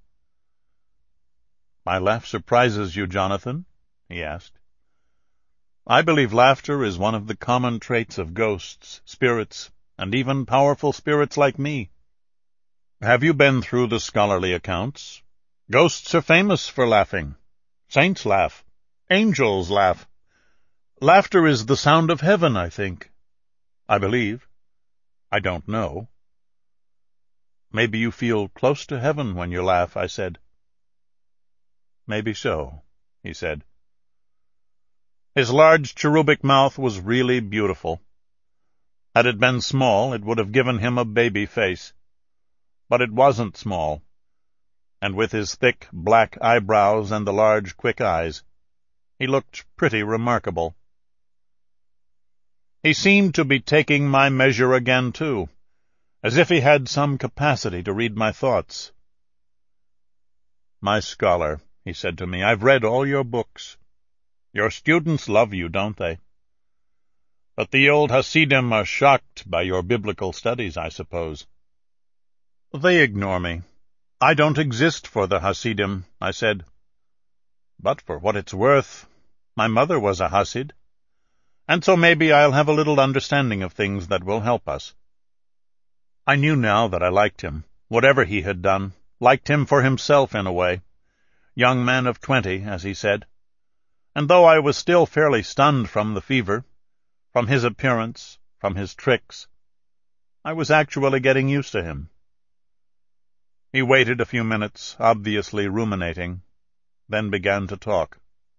My laugh surprises you, Jonathan? He asked. I believe laughter is one of the common traits of ghosts, spirits, and even powerful spirits like me. Have you been through the scholarly accounts? Ghosts are famous for laughing. Saints laugh. Angels laugh. Laughter is the sound of heaven, I think. I believe. I don't know. Maybe you feel close to heaven when you laugh, I said. Maybe so, he said. His large cherubic mouth was really beautiful. Had it been small, it would have given him a baby face. But it wasn't small, and with his thick black eyebrows and the large quick eyes, he looked pretty remarkable. He seemed to be taking my measure again, too, as if he had some capacity to read my thoughts. My scholar, he said to me, I've read all your books. Your students love you, don't they? But the old Hasidim are shocked by your biblical studies, I suppose. They ignore me. I don't exist for the Hasidim, I said. But for what it's worth, my mother was a Hasid, and so maybe I'll have a little understanding of things that will help us. I knew now that I liked him, whatever he had done, liked him for himself in a way, young man of 20, as he said, and though I was still fairly stunned from the fever, from his appearance, from his tricks, I was actually getting used to him. He waited a few minutes, obviously ruminating, then began to talk.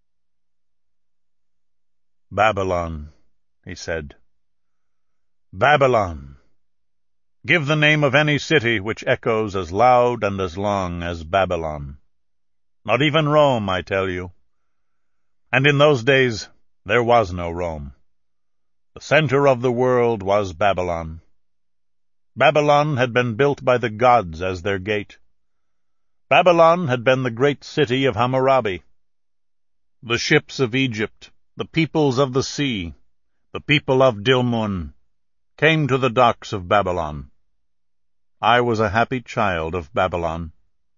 Babylon, he said. Babylon. Give the name of any city which echoes as loud and as long as Babylon. Not even Rome, I tell you. And in those days There was no Rome. The center of the world was Babylon. Babylon had been built by the gods as their gate. Babylon had been the great city of Hammurabi. The ships of Egypt, the peoples of the sea, the people of Dilmun, came to the docks of Babylon. I was a happy child of Babylon.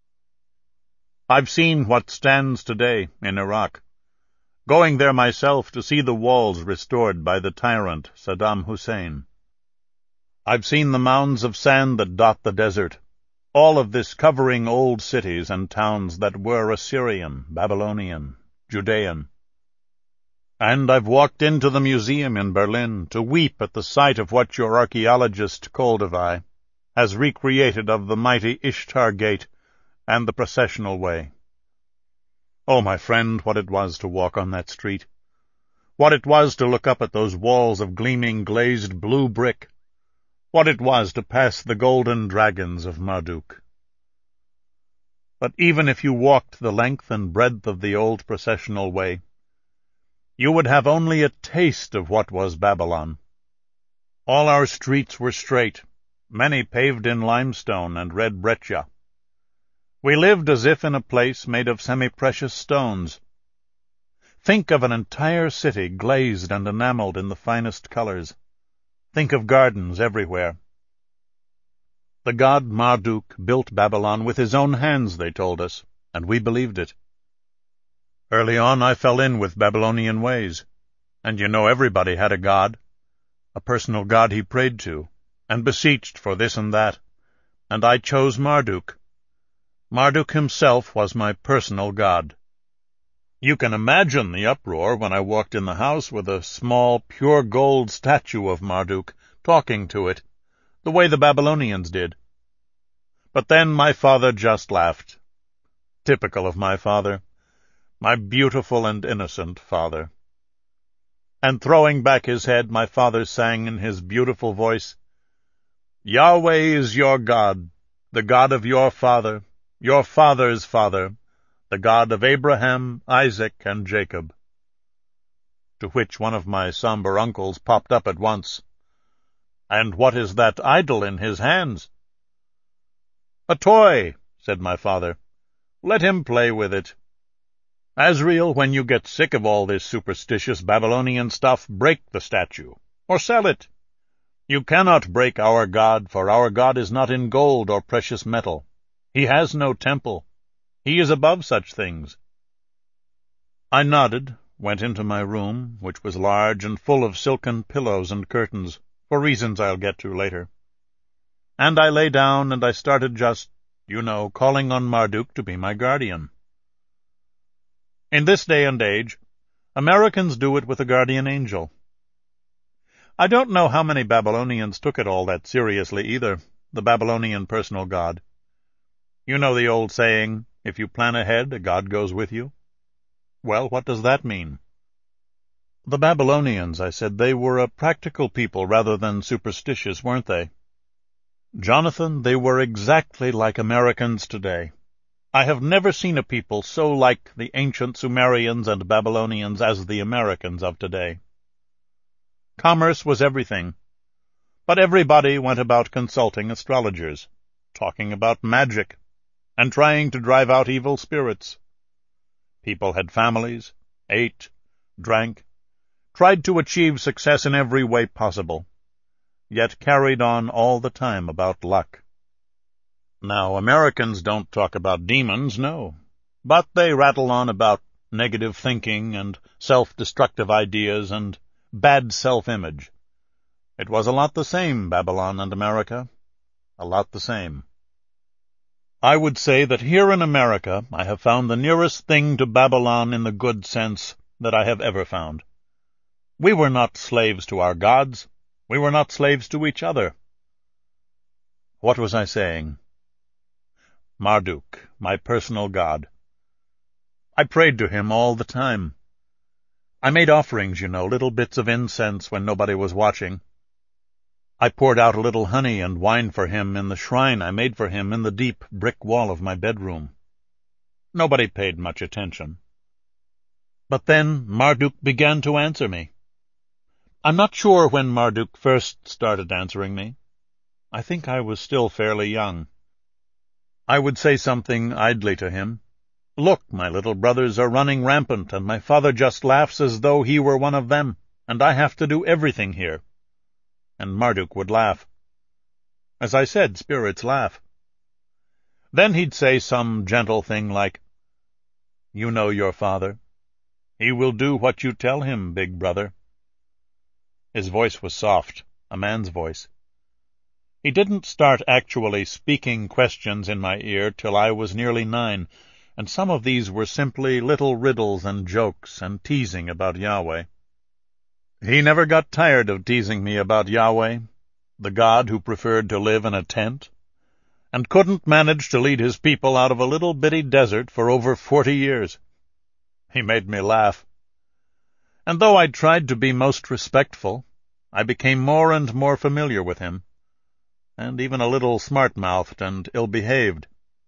I've seen what stands today in Iraq, going there myself to see the walls restored by the tyrant Saddam Hussein. I've seen the mounds of sand that dot the desert, all of this covering old cities and towns that were Assyrian, Babylonian, Judean. And I've walked into the museum in Berlin to weep at the sight of what your archaeologist Koldovai has recreated of the mighty Ishtar Gate and the processional way. Oh, my friend, what it was to walk on that street! What it was to look up at those walls of gleaming glazed blue brick! What it was to pass the golden dragons of Marduk! But even if you walked the length and breadth of the old processional way, you would have only a taste of what was Babylon. All our streets were straight, many paved in limestone and red breccia. We lived as if in a place made of semi-precious stones. Think of an entire city glazed and enameled in the finest colors. Think of gardens everywhere. The god Marduk built Babylon with his own hands, they told us, and we believed it. Early on I fell in with Babylonian ways, and you know everybody had a god, a personal god he prayed to, and beseeched for this and that, and I chose Marduk. Marduk himself was my personal god. You can imagine the uproar when I walked in the house with a small, pure gold statue of Marduk, talking to it, the way the Babylonians did. But then my father just laughed. Typical of my father, my beautiful and innocent father. And throwing back his head, my father sang in his beautiful voice, "Yahweh is your God, the God of your father's father, the God of Abraham, Isaac, and Jacob." To which one of my somber uncles popped up at once. "And what is that idol in his hands?" "A toy," said my father. "Let him play with it. Azriel, when you get sick of all this superstitious Babylonian stuff, break the statue, or sell it. You cannot break our God, for our God is not in gold or precious metal. He has no temple. He is above such things." I nodded, went into my room, which was large and full of silken pillows and curtains, for reasons I'll get to later. And I lay down, and I started just, calling on Marduk to be my guardian. In this day and age, Americans do it with a guardian angel. I don't know how many Babylonians took it all that seriously either, the Babylonian personal god. You know the old saying, if you plan ahead, a god goes with you? Well, what does that mean? The Babylonians, I said, they were a practical people rather than superstitious, weren't they? Jonathan, they were exactly like Americans today. I have never seen a people so like the ancient Sumerians and Babylonians as the Americans of today. Commerce was everything, but everybody went about consulting astrologers, talking about magic, and trying to drive out evil spirits. People had families, ate, drank, tried to achieve success in every way possible, yet carried on all the time about luck. Now, Americans don't talk about demons, no, but they rattle on about negative thinking and self-destructive ideas and bad self-image. It was a lot the same, Babylon and America, a lot the same. I would say that here in America I have found the nearest thing to Babylon in the good sense that I have ever found. We were not slaves to our gods. We were not slaves to each other. What was I saying? Marduk, my personal god. I prayed to him all the time. I made offerings, little bits of incense when nobody was watching. I poured out a little honey and wine for him in the shrine I made for him in the deep brick wall of my bedroom. Nobody paid much attention. But then Marduk began to answer me. I'm not sure when Marduk first started answering me. I think I was still fairly young. I would say something idly to him. Look, my little brothers are running rampant, and my father just laughs as though he were one of them, and I have to do everything here. And Marduk would laugh. As I said, spirits laugh. Then he'd say some gentle thing like, You know your father. He will do what you tell him, big brother. His voice was soft, a man's voice. He didn't start actually speaking questions in my ear till I was nearly 9, and some of these were simply little riddles and jokes and teasing about Yahweh. He never got tired of teasing me about Yahweh, the God who preferred to live in a tent, and couldn't manage to lead his people out of a little bitty desert for over 40 years. He made me laugh. And though I tried to be most respectful, I became more and more familiar with him, and even a little smart-mouthed and ill-behaved.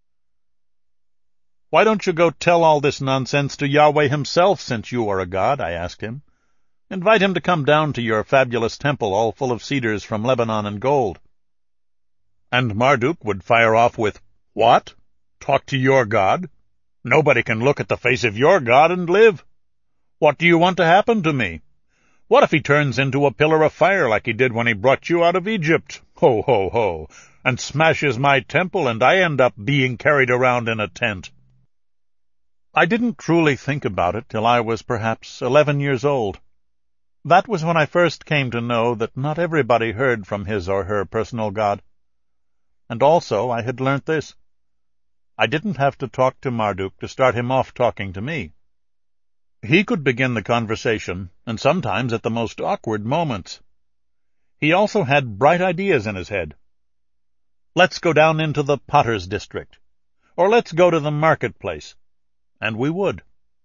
Why don't you go tell all this nonsense to Yahweh himself, since you are a god? I asked him. Invite him to come down to your fabulous temple all full of cedars from Lebanon and gold. And Marduk would fire off with, What? Talk to your god? Nobody can look at the face of your god and live. What do you want to happen to me? What if he turns into a pillar of fire like he did when he brought you out of Egypt? Ho, ho, ho! And smashes my temple, and I end up being carried around in a tent. I didn't truly think about it till I was perhaps 11 years old. That was when I first came to know that not everybody heard from his or her personal God. And also I had learnt this. I didn't have to talk to Marduk to start him off talking to me. He could begin the conversation, and sometimes at the most awkward moments. He also had bright ideas in his head. Let's go down into the potter's district, or let's go to the marketplace. And we would.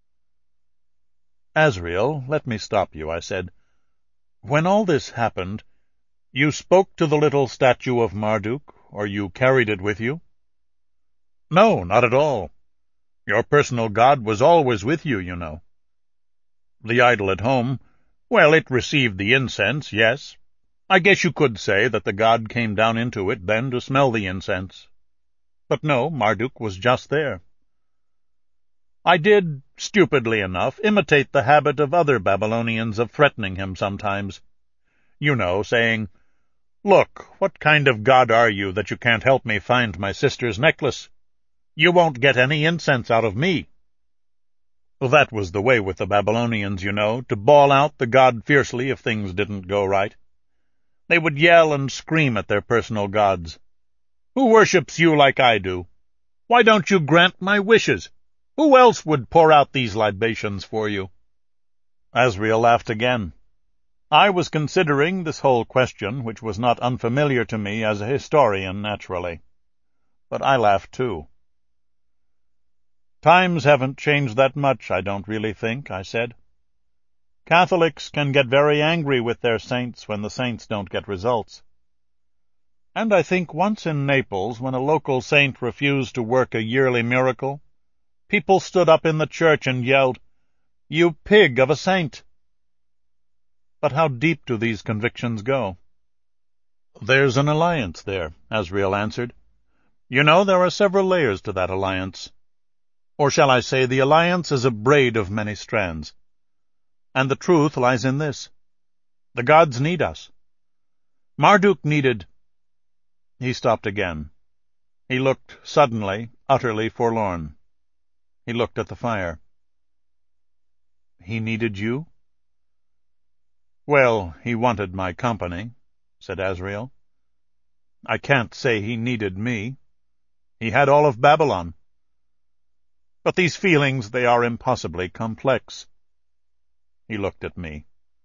Azrael, let me stop you, I said. When all this happened, you spoke to the little statue of Marduk, or you carried it with you? No, not at all. Your personal god was always with you, you know. The idol at home, well, it received the incense, yes. I guess you could say that the god came down into it then to smell the incense. But no, Marduk was just there. I did, stupidly enough, imitate the habit of other Babylonians of threatening him sometimes. You know, saying, Look, what kind of god are you that you can't help me find my sister's necklace? You won't get any incense out of me. That was the way with the Babylonians, you know, to bawl out the god fiercely if things didn't go right. They would yell and scream at their personal gods. Who worships you like I do? Why don't you grant my wishes? Who else would pour out these libations for you? Azrael laughed again. I was considering this whole question, which was not unfamiliar to me as a historian, naturally. But I laughed too. Times haven't changed that much, I don't really think, I said. Catholics can get very angry with their saints when the saints don't get results. And I think once in Naples, when a local saint refused to work a yearly miracle, people stood up in the church and yelled, You pig of a saint! But how deep do these convictions go? There's an alliance there, Azrael answered. You know, there are several layers to that alliance. Or shall I say, the alliance is a braid of many strands. And the truth lies in this. The gods need us. Marduk needed— He stopped again. He looked suddenly, utterly forlorn. He looked at the fire. He needed you? Well, he wanted my company, said Azrael. I can't say he needed me. He had all of Babylon. But these feelings, they are impossibly complex. He looked at me.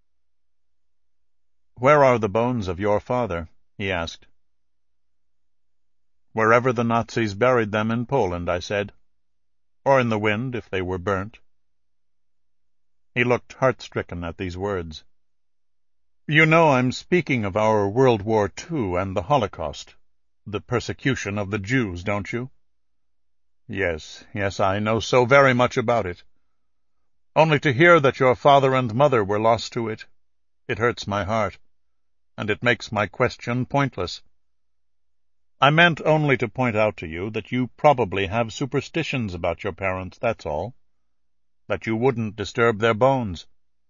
Where are the bones of your father? He asked. Wherever the Nazis buried them in Poland, I said. Or in the wind, if they were burnt. He looked heart-stricken at these words. You know I'm speaking of our World War II and the Holocaust, the persecution of the Jews, don't you? Yes, I know so very much about it. Only to hear that your father and mother were lost to it, it hurts my heart, and it makes my question pointless. I meant only to point out to you that you probably have superstitions about your parents, that's all. That you wouldn't disturb their bones.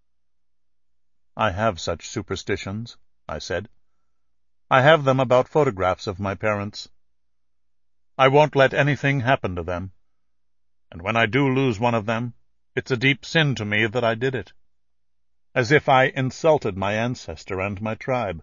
I have such superstitions, I said. I have them about photographs of my parents. I won't let anything happen to them, and when I do lose one of them, it's a deep sin to me that I did it, as if I insulted my ancestor and my tribe.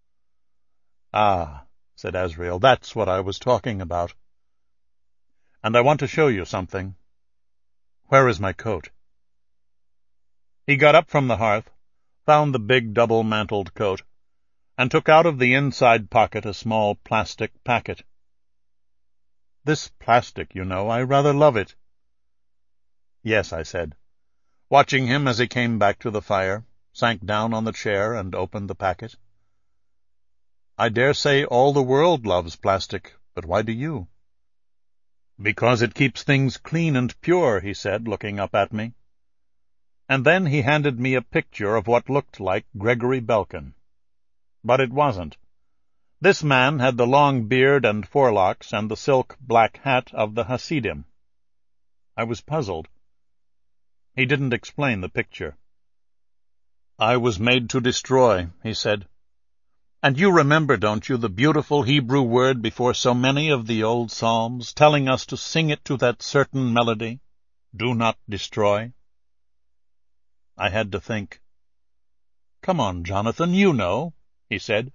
Ah, said Asriel, that's what I was talking about. And I want to show you something. Where is my coat? He got up from the hearth, found the big double-mantled coat, and took out of the inside pocket a small plastic packet. This plastic, you know, I rather love it. Yes, I said, watching him as he came back to the fire, sank down on the chair and opened the packet. I dare say all the world loves plastic, but why do you? Because it keeps things clean and pure, he said, looking up at me. And then he handed me a picture of what looked like Gregory Belkin. But it wasn't. This man had the long beard and forelocks and the silk black hat of the Hasidim. I was puzzled. He didn't explain the picture. I was made to destroy, he said. And you remember, don't you, the beautiful Hebrew word before so many of the old psalms, telling us to sing it to that certain melody, do not destroy? I had to think. Come on, Jonathan, you know, he said.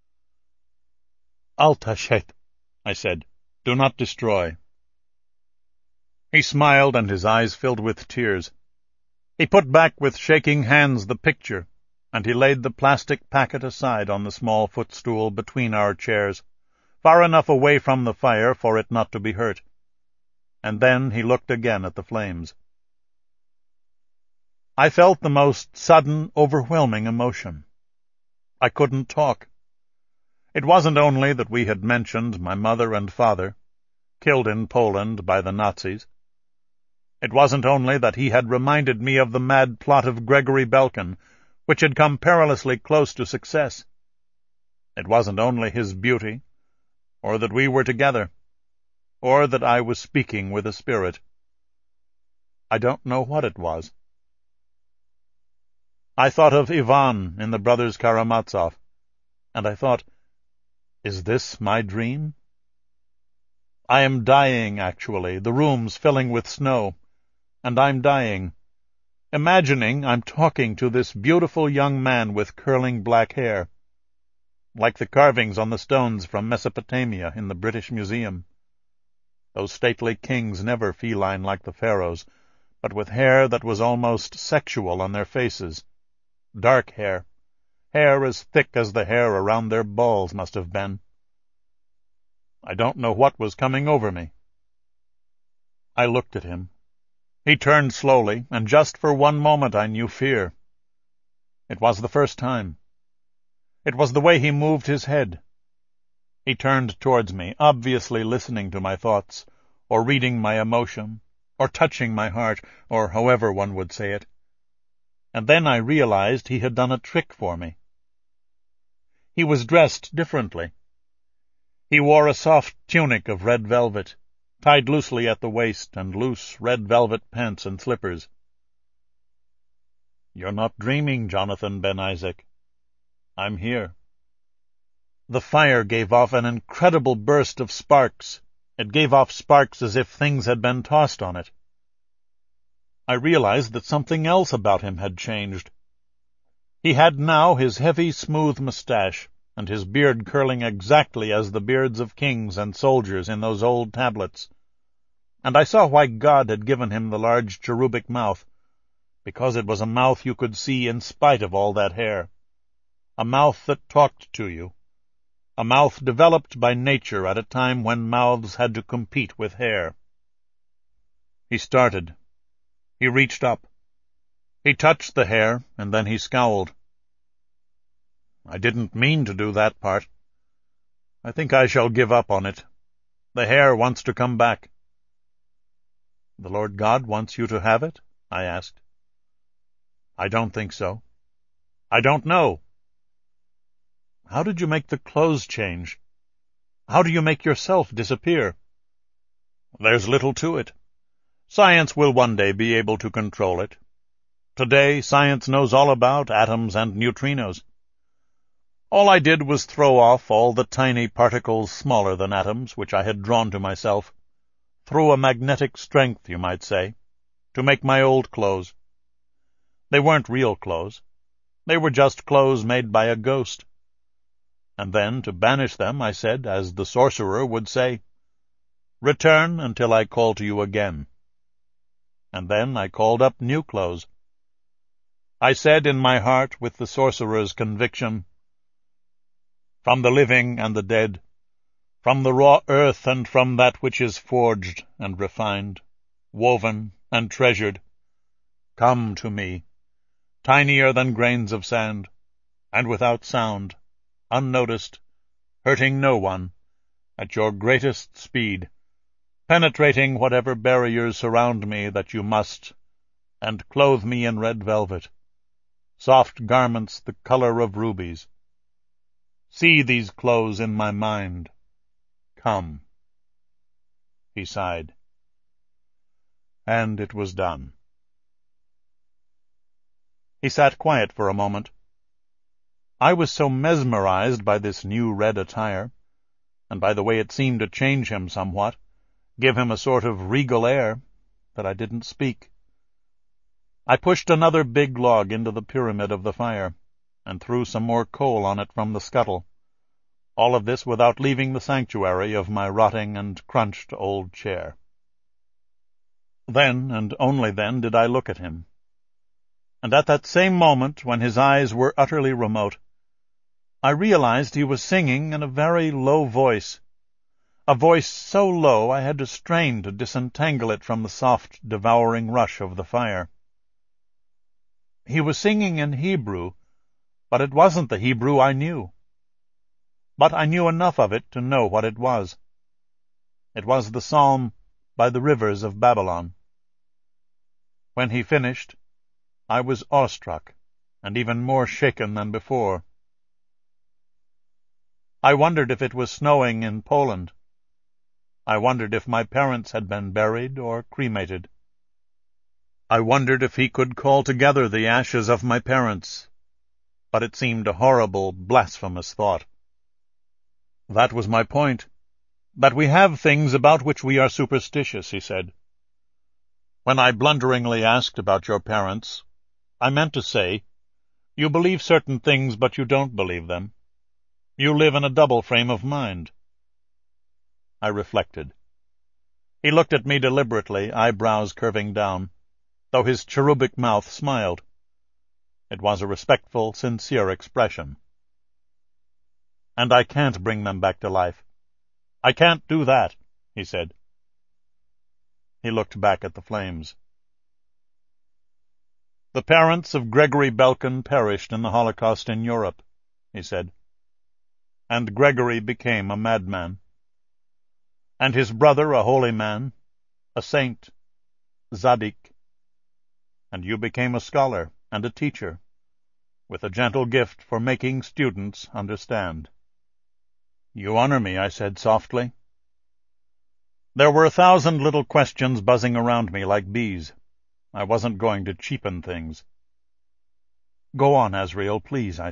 Al tashet, I said. Do not destroy. He smiled, and his eyes filled with tears. He put back with shaking hands the picture, and he laid the plastic packet aside on the small footstool between our chairs, far enough away from the fire for it not to be hurt. And then he looked again at the flames. I felt the most sudden, overwhelming emotion. I couldn't talk. It wasn't only that we had mentioned my mother and father, killed in Poland by the Nazis. It wasn't only that he had reminded me of the mad plot of Gregory Belkin, which had come perilously close to success. It wasn't only his beauty, or that we were together, or that I was speaking with a spirit. I don't know what it was. I thought of Ivan in the Brothers Karamazov, and I thought, is this my dream? I am dying, actually, the room's filling with snow, and I'm dying, imagining I'm talking to this beautiful young man with curling black hair, like the carvings on the stones from Mesopotamia in the British Museum. Those stately kings never feline like the pharaohs, but with hair that was almost sexual on their faces. Dark hair, hair as thick as the hair around their balls must have been. I don't know what was coming over me. I looked at him. He turned slowly, and just for one moment I knew fear. It was the first time. It was the way he moved his head. He turned towards me, obviously listening to my thoughts, or reading my emotion, or touching my heart, or however one would say it. And then I realized he had done a trick for me. He was dressed differently. He wore a soft tunic of red velvet, tied loosely at the waist, and loose red velvet pants and slippers. You're not dreaming, Jonathan Ben Isaac. I'm here. The fire gave off an incredible burst of sparks. It gave off sparks as if things had been tossed on it. I realized that something else about him had changed. He had now his heavy, smooth mustache, and his beard curling exactly as the beards of kings and soldiers in those old tablets. And I saw why God had given him the large cherubic mouth, because it was a mouth you could see in spite of all that hair, a mouth that talked to you, a mouth developed by nature at a time when mouths had to compete with hair. He started. He reached up. He touched the hair, and then he scowled. I didn't mean to do that part. I think I shall give up on it. The hair wants to come back. The Lord God wants you to have it? I asked. I don't think so. I don't know. How did you make the clothes change? How do you make yourself disappear? There's little to it. Science will one day be able to control it. Today, science knows all about atoms and neutrinos. All I did was throw off all the tiny particles smaller than atoms which I had drawn to myself, through a magnetic strength, you might say, to make my old clothes. They weren't real clothes. They were just clothes made by a ghost. And then, to banish them, I said, as the sorcerer would say, "Return until I call to you again." And then I called up new clothes. I said in my heart, with the sorcerer's conviction, "From the living and the dead, from the raw earth and from that which is forged and refined, woven and treasured, come to me, tinier than grains of sand, and without sound, unnoticed, hurting no one, at your greatest speed, penetrating whatever barriers surround me that you must, and clothe me in red velvet, soft garments the color of rubies. See these clothes in my mind. Come." He sighed. And it was done. He sat quiet for a moment. I was so mesmerized by this new red attire, and by the way it seemed to change him somewhat, give him a sort of regal air, that I didn't speak. I pushed another big log into the pyramid of the fire, and threw some more coal on it from the scuttle, all of this without leaving the sanctuary of my rotting and crunched old chair. Then, and only then, did I look at him. And at that same moment, when his eyes were utterly remote, I realized he was singing in a very low voice, a voice so low I had to strain to disentangle it from the soft, devouring rush of the fire. He was singing in Hebrew, but it wasn't the Hebrew I knew. But I knew enough of it to know what it was. It was the psalm by the rivers of Babylon. When he finished, I was awestruck, and even more shaken than before. I wondered if it was snowing in Poland. I wondered if my parents had been buried or cremated. I wondered if he could call together the ashes of my parents, but it seemed a horrible, blasphemous thought. That was my point, that we have things about which we are superstitious, he said. When I blunderingly asked about your parents, I meant to say, you believe certain things, but you don't believe them. You live in a double frame of mind. I reflected. He looked at me deliberately, eyebrows curving down, though his cherubic mouth smiled. It was a respectful, sincere expression. "And I can't bring them back to life. I can't do that," he said. He looked back at the flames. "The parents of Gregory Belkin perished in the Holocaust in Europe," he said. "And Gregory became a madman. And his brother a holy man, a saint, Zadik. And you became a scholar and a teacher, with a gentle gift for making students understand." "You honor me," I said softly. There were 1,000 little questions buzzing around me like bees. I wasn't going to cheapen things. "Go on, Asriel, please," I